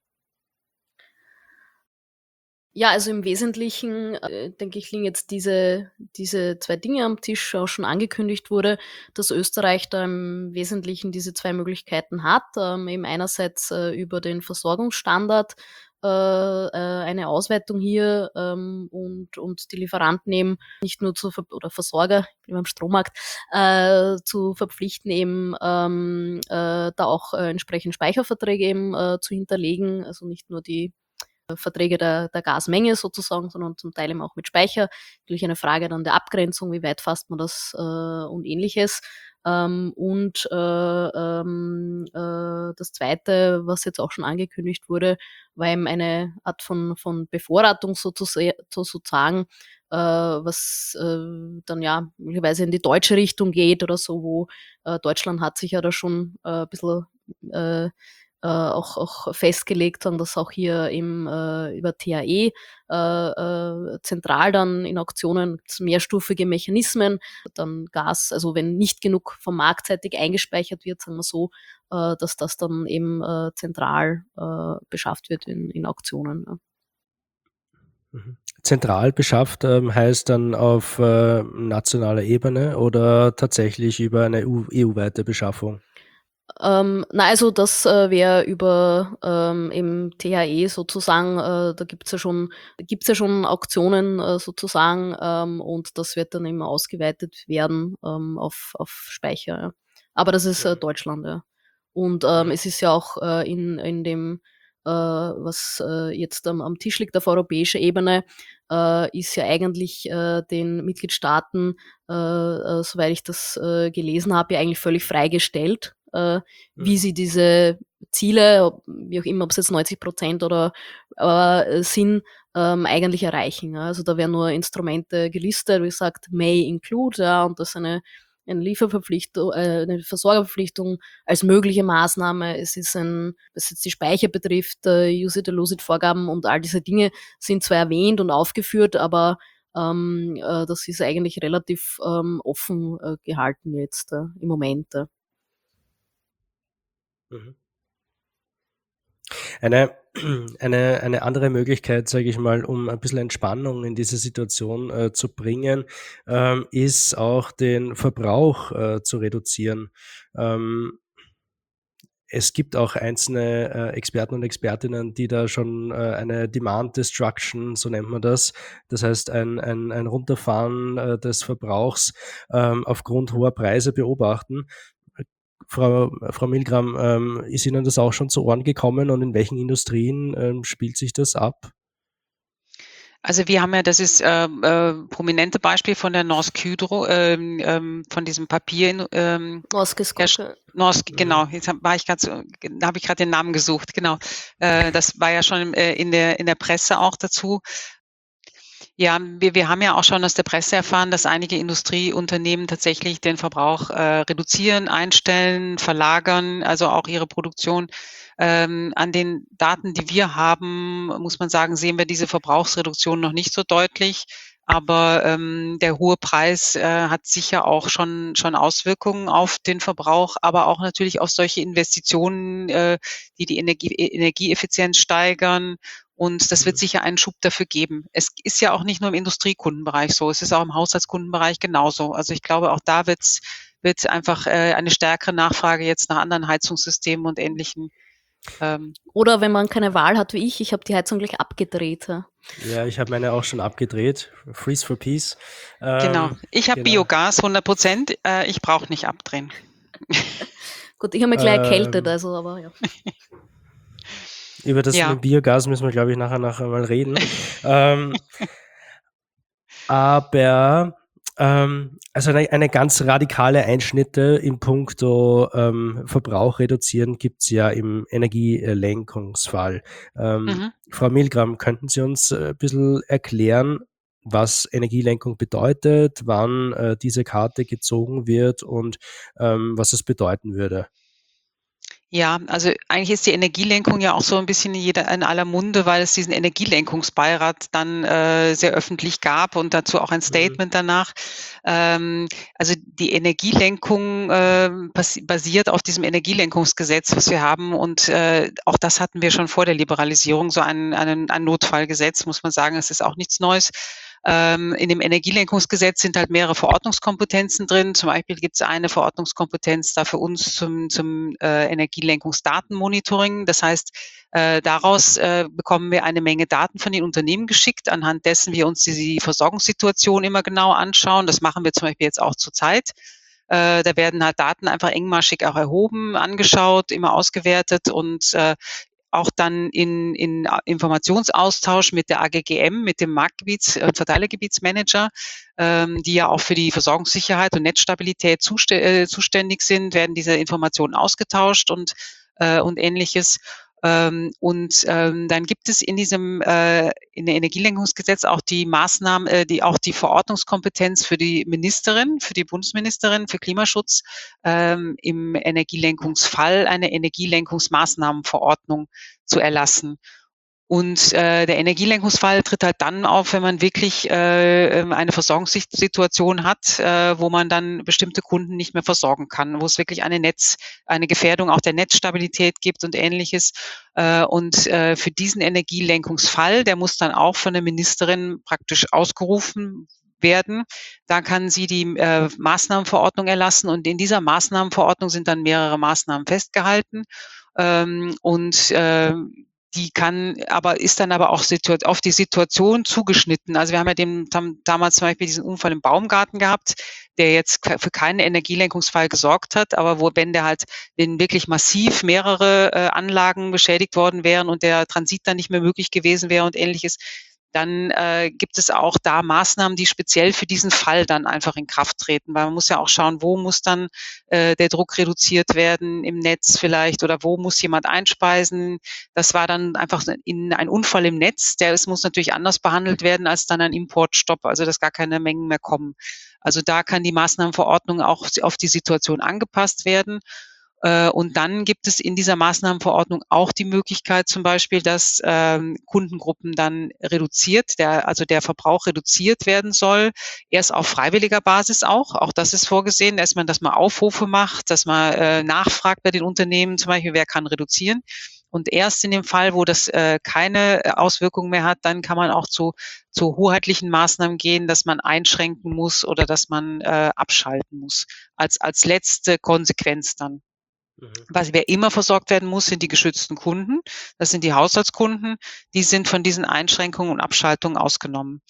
Ja, also im Wesentlichen, denke ich, liegen jetzt diese 2 Dinge am Tisch, auch schon angekündigt wurde, dass Österreich da im Wesentlichen diese 2 Möglichkeiten hat. Eben einerseits, über den Versorgungsstandard, eine Ausweitung hier, und die Lieferanten eben nicht nur zu oder Versorger, ich bin beim Strommarkt, zu verpflichten, eben, da auch, entsprechend Speicherverträge eben, zu hinterlegen, also nicht nur die Verträge der Gasmenge sozusagen, sondern zum Teil eben auch mit Speicher. Natürlich eine Frage dann der Abgrenzung, wie weit fasst man das und Ähnliches. Das Zweite, was jetzt auch schon angekündigt wurde, war eben eine Art von Bevorratung sozusagen, was dann ja möglicherweise in die deutsche Richtung geht oder so, wo Deutschland hat sich ja da schon ein bisschen äh, auch festgelegt haben, dass auch hier eben über TAE zentral dann in Auktionen gibt's mehrstufige Mechanismen, dann Gas, also wenn nicht genug vom marktseitig eingespeichert wird, sagen wir so, dass das dann eben zentral beschafft wird in Auktionen. Ja. Mhm. Zentral beschafft heißt dann auf nationaler Ebene oder tatsächlich über eine EU-weite Beschaffung? Na, also das wäre über im THE sozusagen, da gibt's ja schon Auktionen sozusagen, und das wird dann immer ausgeweitet werden auf Speicher, ja. Aber das ist Mhm. Deutschland, ja. Und Mhm. es ist ja auch in dem, was jetzt am Tisch liegt auf europäischer Ebene, ist ja eigentlich den Mitgliedstaaten, soweit ich das gelesen habe, ja eigentlich völlig freigestellt, wie Mhm. sie diese Ziele, wie auch immer, ob es jetzt 90% oder sind, eigentlich erreichen. Ja. Also da werden nur Instrumente gelistet, wie gesagt, may include, ja, und das ist eine Lieferverpflichtung, eine Versorgerverpflichtung als mögliche Maßnahme. Was jetzt die Speicher betrifft, Use it or lose it Vorgaben und all diese Dinge sind zwar erwähnt und aufgeführt, aber das ist eigentlich relativ offen gehalten jetzt im Moment. Mhm. Eine, eine andere Möglichkeit, sage ich mal, um ein bisschen Entspannung in diese Situation zu bringen, ist auch den Verbrauch zu reduzieren. Ähm, Es gibt auch einzelne Experten und Expertinnen, die da schon eine Demand Destruction, so nennt man das, das heißt ein Runterfahren des Verbrauchs aufgrund hoher Preise beobachten. Frau Milgram, ist Ihnen das auch schon zu Ohren gekommen und in welchen Industrien spielt sich das ab? Also, wir haben ja das ist, prominente Beispiel von der Norsk Hydro, von diesem Papier Herst Ausgeskoche. Norsk, Mhm. genau. Jetzt war ich grad so da habe ich gerade den Namen gesucht, genau. Das war ja schon in der Presse auch dazu. Ja, wir haben ja auch schon aus der Presse erfahren, dass einige Industrieunternehmen tatsächlich den Verbrauch reduzieren, einstellen, verlagern, also auch ihre Produktion. An den Daten, die wir haben, muss man sagen, sehen wir diese Verbrauchsreduktion noch nicht so deutlich. Aber der hohe Preis hat sicher auch schon Auswirkungen auf den Verbrauch, aber auch natürlich auf solche Investitionen, die die Energieeffizienz steigern. Und das wird Mhm. sicher einen Schub dafür geben. Es ist ja auch nicht nur im Industriekundenbereich so, es ist auch im Haushaltskundenbereich genauso. Also ich glaube, auch da wird einfach eine stärkere Nachfrage jetzt nach anderen Heizungssystemen und Ähnlichem. Oder wenn man keine Wahl hat wie ich habe die Heizung gleich abgedreht. Ja. Ja, ich habe meine auch schon abgedreht. Freeze for Peace. Genau. Ich habe Genau. Biogas 100%. Ich brauche nicht abdrehen. Gut, ich habe mich gleich erkältet, Ähm, also aber ja. Über das Ja, mit Biogas müssen wir, glaube ich, nachher mal reden. ähm, aber also eine ganz radikale Einschnitte in puncto Verbrauch reduzieren gibt's ja im Energielenkungsfall. mhm. Frau Milgram, könnten Sie uns ein bisschen erklären, was Energielenkung bedeutet, wann diese Karte gezogen wird und was es bedeuten würde? Ja, also eigentlich ist die Energielenkung ja auch so ein bisschen in aller Munde, weil es diesen Energielenkungsbeirat dann sehr öffentlich gab und dazu auch ein Mhm. Statement danach. Also die Energielenkung basiert auf diesem Energielenkungsgesetz, was wir haben, und auch das hatten wir schon vor der Liberalisierung, so ein Notfallgesetz, muss man sagen. Es ist auch nichts Neues. In dem Energielenkungsgesetz sind halt mehrere Verordnungskompetenzen drin. Zum Beispiel gibt es eine Verordnungskompetenz da für uns zum Energielenkungsdatenmonitoring. Das heißt, daraus bekommen wir eine Menge Daten von den Unternehmen geschickt, anhand dessen wir uns die Versorgungssituation immer genau anschauen. Das machen wir zum Beispiel jetzt auch zurzeit. Da werden halt Daten einfach engmaschig auch erhoben, angeschaut, immer ausgewertet und auch dann in Informationsaustausch mit der AGGM, mit dem Verteilergebietsmanager, die ja auch für die Versorgungssicherheit und Netzstabilität zuständig sind, werden diese Informationen ausgetauscht und Ähnliches. Dann gibt es in dem Energielenkungsgesetz auch die Maßnahmen, auch die Verordnungskompetenz für die Ministerin, für die Bundesministerin für Klimaschutz, im Energielenkungsfall eine Energielenkungsmaßnahmenverordnung zu erlassen. Und der Energielenkungsfall tritt halt dann auf, wenn man wirklich eine Versorgungssituation hat, wo man dann bestimmte Kunden nicht mehr versorgen kann, wo es wirklich eine Gefährdung auch der Netzstabilität gibt und Ähnliches. Für diesen Energielenkungsfall, der muss dann auch von der Ministerin praktisch ausgerufen werden. Da kann sie die Maßnahmenverordnung erlassen, und in dieser Maßnahmenverordnung sind dann mehrere Maßnahmen festgehalten. Und die ist dann aber auch auf die Situation zugeschnitten. Also wir haben damals zum Beispiel diesen Unfall im Baumgarten gehabt, der jetzt für keinen Energielenkungsfall gesorgt hat, aber wenn wirklich massiv mehrere Anlagen beschädigt worden wären und der Transit dann nicht mehr möglich gewesen wäre und Ähnliches, dann gibt es auch da Maßnahmen, die speziell für diesen Fall dann einfach in Kraft treten, weil man muss ja auch schauen, wo muss dann der Druck reduziert werden im Netz vielleicht, oder wo muss jemand einspeisen. Das war dann einfach ein Unfall im Netz, muss natürlich anders behandelt werden als dann ein Importstopp, also dass gar keine Mengen mehr kommen. Also da kann die Maßnahmenverordnung auch auf die Situation angepasst werden. Und dann gibt es in dieser Maßnahmenverordnung auch die Möglichkeit zum Beispiel, dass Kundengruppen dann der Verbrauch reduziert werden soll, erst auf freiwilliger Basis auch. Auch das ist vorgesehen, dass man Aufrufe macht, dass man nachfragt bei den Unternehmen, zum Beispiel, wer kann reduzieren. Und erst in dem Fall, wo das keine Auswirkungen mehr hat, dann kann man auch zu hoheitlichen Maßnahmen gehen, dass man einschränken muss oder dass man abschalten muss, als letzte Konsequenz dann. Mhm. Wer immer versorgt werden muss, sind die geschützten Kunden. Das sind die Haushaltskunden. Die sind von diesen Einschränkungen und Abschaltungen ausgenommen.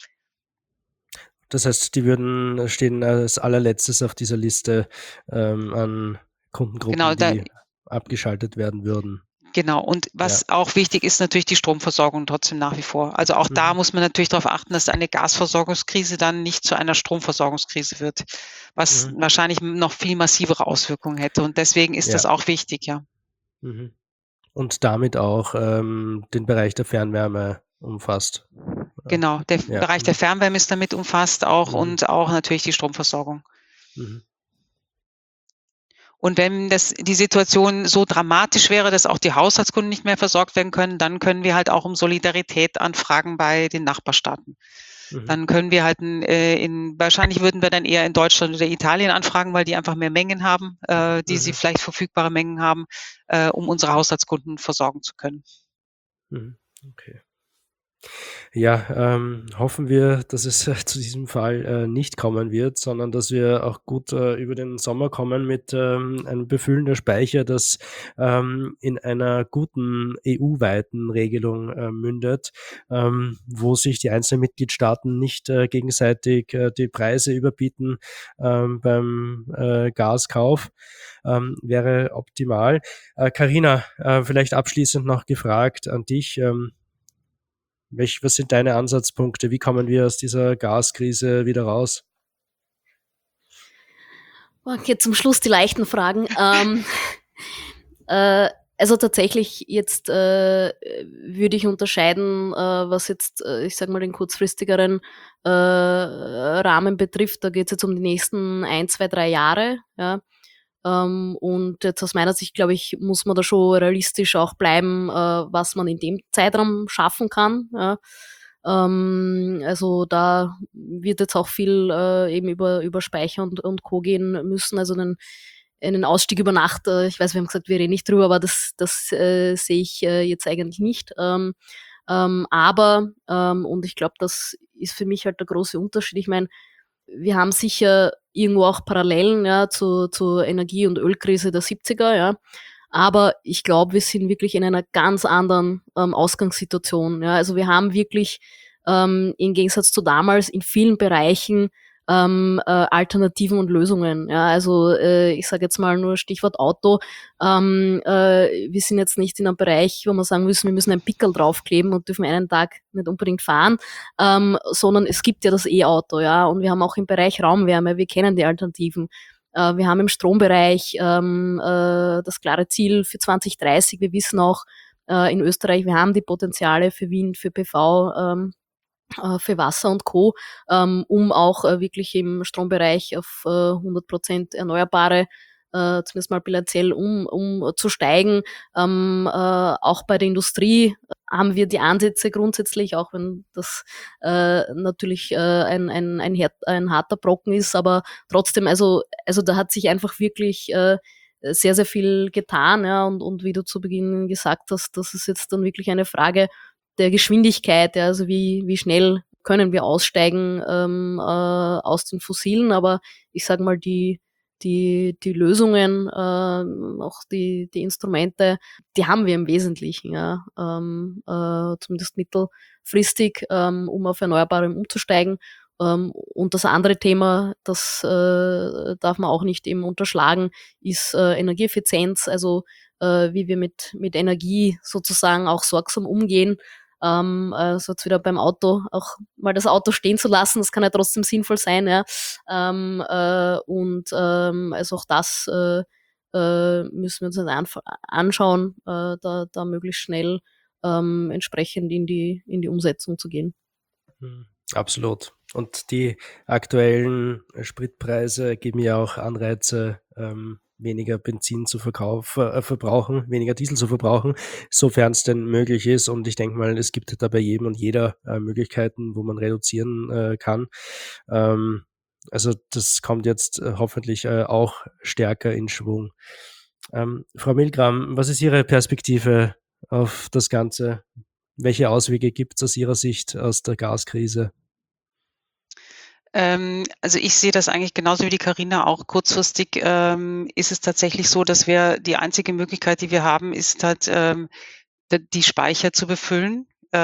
Das heißt, stehen als allerletztes auf dieser Liste an Genau, Kundengruppen, die abgeschaltet werden würden. genau. Und Ja. was auch wichtig ist, natürlich die Stromversorgung trotzdem nach wie vor. Also auch da Mhm. muss man natürlich darauf achten, dass eine Gasversorgungskrise dann nicht zu einer Stromversorgungskrise wird, was Mhm. wahrscheinlich noch viel massivere Auswirkungen hätte. Und deswegen ist das Ja. auch wichtig, ja. Mhm. Und damit auch den Bereich der Fernwärme umfasst. Genau, der Ja. Bereich der Fernwärme ist damit umfasst auch Mhm. und auch natürlich die Stromversorgung. Mhm. Und wenn die Situation so dramatisch wäre, dass auch die Haushaltskunden nicht mehr versorgt werden können, dann können wir halt auch um Solidarität anfragen bei den Nachbarstaaten. Mhm. Dann können wir halt wahrscheinlich würden wir dann eher in Deutschland oder Italien anfragen, weil die einfach mehr Mengen haben, die sie vielleicht verfügbare Mengen haben, um unsere Haushaltskunden versorgen zu können. Mhm. Okay. Ja, hoffen wir, dass es zu diesem Fall nicht kommen wird, sondern dass wir auch gut über den Sommer kommen mit einem Befüllen der Speicher, das in einer guten EU-weiten Regelung mündet, wo sich die einzelnen Mitgliedstaaten nicht gegenseitig die Preise überbieten beim Gaskauf. Wäre optimal. Carina, vielleicht abschließend noch gefragt an dich. Was sind deine Ansatzpunkte? Wie kommen wir aus dieser Gaskrise wieder raus? Okay, zum Schluss die leichten Fragen. Also tatsächlich jetzt würde ich unterscheiden, was jetzt, ich sage mal, den kurzfristigeren Rahmen betrifft. Da geht es jetzt um die nächsten 1, 2, 3 Jahre. Ja. Und jetzt aus meiner Sicht, glaube ich, muss man da schon realistisch auch bleiben, was man in dem Zeitraum schaffen kann. Ja. Also da wird jetzt auch viel eben über Speicher und Co. gehen müssen. Also einen Ausstieg über Nacht, ich weiß, wir haben gesagt, wir reden nicht drüber, aber das sehe ich jetzt eigentlich nicht. Und ich glaube, das ist für mich halt der große Unterschied. Ich meine, wir haben sicher irgendwo auch Parallelen, ja, zur Energie- und Ölkrise der 70er, ja. Aber ich glaube, wir sind wirklich in einer ganz anderen Ausgangssituation. Ja. Also wir haben wirklich im Gegensatz zu damals in vielen Bereichen Alternativen und Lösungen. Ja. Also ich sage jetzt mal nur Stichwort Auto. Wir sind jetzt nicht in einem Bereich, wo wir sagen müssen, wir müssen ein Pickel draufkleben und dürfen einen Tag nicht unbedingt fahren, sondern es gibt ja das E-Auto, ja, und wir haben auch im Bereich Raumwärme, wir kennen die Alternativen. Wir haben im Strombereich das klare Ziel für 2030. Wir wissen auch in Österreich, wir haben die Potenziale für Wind, für PV, für Wasser und Co., um auch wirklich im Strombereich auf 100% Erneuerbare zumindest mal bilanziell zu steigen. Auch bei der Industrie haben wir die Ansätze grundsätzlich, auch wenn das natürlich ein harter Brocken ist, aber trotzdem, also da hat sich einfach wirklich sehr, sehr viel getan, ja, und wie du zu Beginn gesagt hast, das ist jetzt dann wirklich eine Frage der Geschwindigkeit, ja, also wie schnell können wir aussteigen aus den Fossilen, aber ich sage mal, die Lösungen, auch die Instrumente, die haben wir im Wesentlichen, ja, zumindest mittelfristig, um auf Erneuerbare umzusteigen. Und das andere Thema, das darf man auch nicht eben unterschlagen, ist Energieeffizienz, also wie wir mit Energie sozusagen auch sorgsam umgehen. So jetzt wieder beim Auto, auch mal das Auto stehen zu lassen, das kann ja trotzdem sinnvoll sein, ja. Also auch das müssen wir uns jetzt anschauen, da möglichst schnell entsprechend in die Umsetzung zu gehen. Absolut. Und die aktuellen Spritpreise geben ja auch Anreize, weniger Benzin zu verbrauchen, weniger Diesel zu verbrauchen, sofern es denn möglich ist. Und ich denke mal, es gibt da bei jedem und jeder Möglichkeiten, wo man reduzieren kann. Also das kommt jetzt hoffentlich auch stärker in Schwung. Frau Milgram, was ist Ihre Perspektive auf das Ganze? Welche Auswege gibt es aus Ihrer Sicht aus der Gaskrise? Also ich sehe das eigentlich genauso wie die Carina auch. Kurzfristig ist es tatsächlich so, dass wir die einzige Möglichkeit, die wir haben, ist halt die Speicher zu befüllen,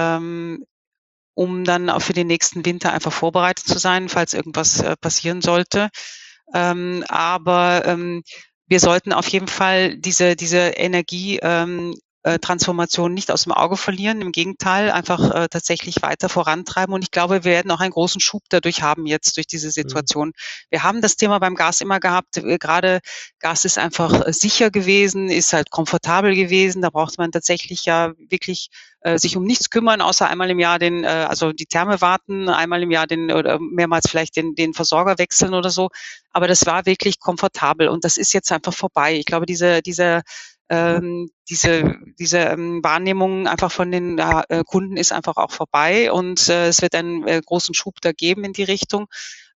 um dann auch für den nächsten Winter einfach vorbereitet zu sein, falls irgendwas passieren sollte. Aber wir sollten auf jeden Fall diese Energie Transformation nicht aus dem Auge verlieren, im Gegenteil, einfach tatsächlich weiter vorantreiben. Und ich glaube, wir werden auch einen großen Schub dadurch haben jetzt durch diese Situation. Wir haben das Thema beim Gas immer gehabt, gerade Gas ist einfach sicher gewesen, ist halt komfortabel gewesen. Da braucht man tatsächlich ja wirklich sich um nichts kümmern, außer einmal im Jahr also die Therme warten, einmal im Jahr oder mehrmals vielleicht den Versorger wechseln oder so. Aber das war wirklich komfortabel und das ist jetzt einfach vorbei. Ich glaube, diese Wahrnehmung einfach von den Kunden ist einfach auch vorbei und es wird einen großen Schub da geben in die Richtung.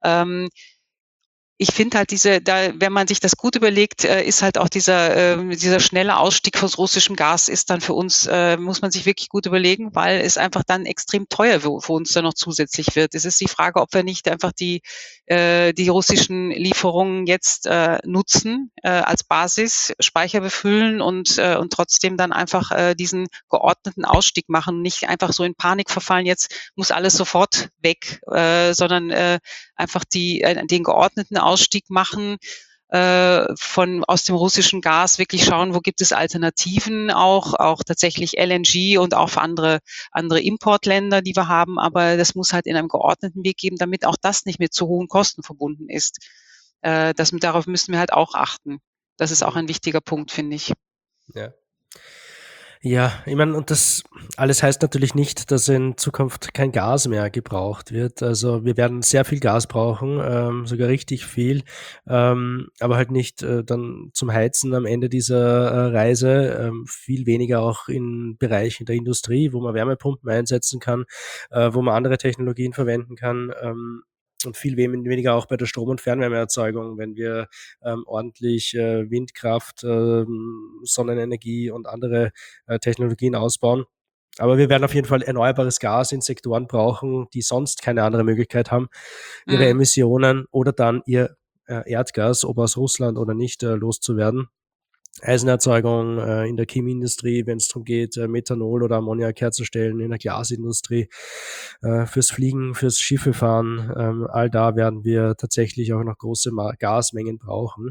Ich finde halt wenn man sich das gut überlegt, ist halt auch dieser schnelle Ausstieg aus russischem Gas ist dann für uns, muss man sich wirklich gut überlegen, weil es einfach dann extrem teuer für uns dann noch zusätzlich wird. Es ist die Frage, ob wir nicht einfach die russischen Lieferungen jetzt nutzen als Basis, Speicher befüllen und trotzdem dann einfach diesen geordneten Ausstieg machen, nicht einfach so in Panik verfallen, jetzt muss alles sofort weg, sondern einfach den geordneten Ausstieg machen aus dem russischen Gas, wirklich schauen, wo gibt es Alternativen, auch tatsächlich LNG und auch für andere Importländer, die wir haben, aber das muss halt in einem geordneten Weg geben, damit auch das nicht mit zu hohen Kosten verbunden ist. Darauf müssen wir halt auch achten. Das ist auch ein wichtiger Punkt, finde ich. Ja. Ja, ich meine, und das alles heißt natürlich nicht, dass in Zukunft kein Gas mehr gebraucht wird. Also wir werden sehr viel Gas brauchen, sogar richtig viel, aber halt nicht dann zum Heizen am Ende dieser Reise, viel weniger auch in Bereichen der Industrie, wo man Wärmepumpen einsetzen kann, wo man andere Technologien verwenden kann. Und viel weniger auch bei der Strom- und Fernwärmeerzeugung, wenn wir ordentlich Windkraft, Sonnenenergie und andere Technologien ausbauen. Aber wir werden auf jeden Fall erneuerbares Gas in Sektoren brauchen, die sonst keine andere Möglichkeit haben, ihre Emissionen oder dann ihr Erdgas, ob aus Russland oder nicht, loszuwerden. Eisenerzeugung in der Chemieindustrie, wenn es darum geht, Methanol oder Ammoniak herzustellen, in der Glasindustrie, fürs Fliegen, fürs Schiffefahren, all da werden wir tatsächlich auch noch große Gasmengen brauchen.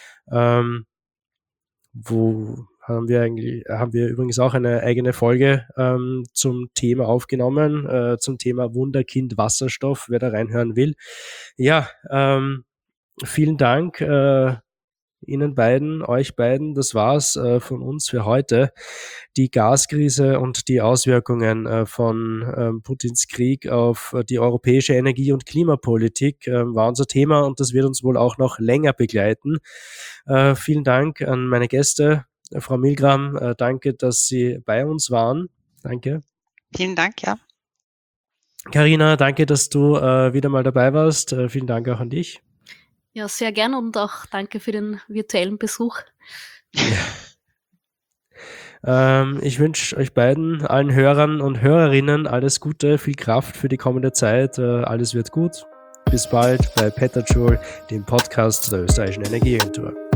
Wo haben wir übrigens auch eine eigene Folge zum Thema aufgenommen, zum Thema Wunderkind Wasserstoff, wer da reinhören will. Ja, vielen Dank euch beiden, das war's von uns für heute. Die Gaskrise und die Auswirkungen von Putins Krieg auf die europäische Energie- und Klimapolitik war unser Thema und das wird uns wohl auch noch länger begleiten. Vielen Dank an meine Gäste. Frau Milgram, danke, dass Sie bei uns waren. Danke. Vielen Dank, ja. Carina, danke, dass du wieder mal dabei warst. Vielen Dank auch an dich. Ja, sehr gern und auch danke für den virtuellen Besuch. Ja. Ich wünsche euch beiden, allen Hörern und Hörerinnen alles Gute, viel Kraft für die kommende Zeit. Alles wird gut. Bis bald bei Petajoule, dem Podcast der Österreichischen Energieagentur.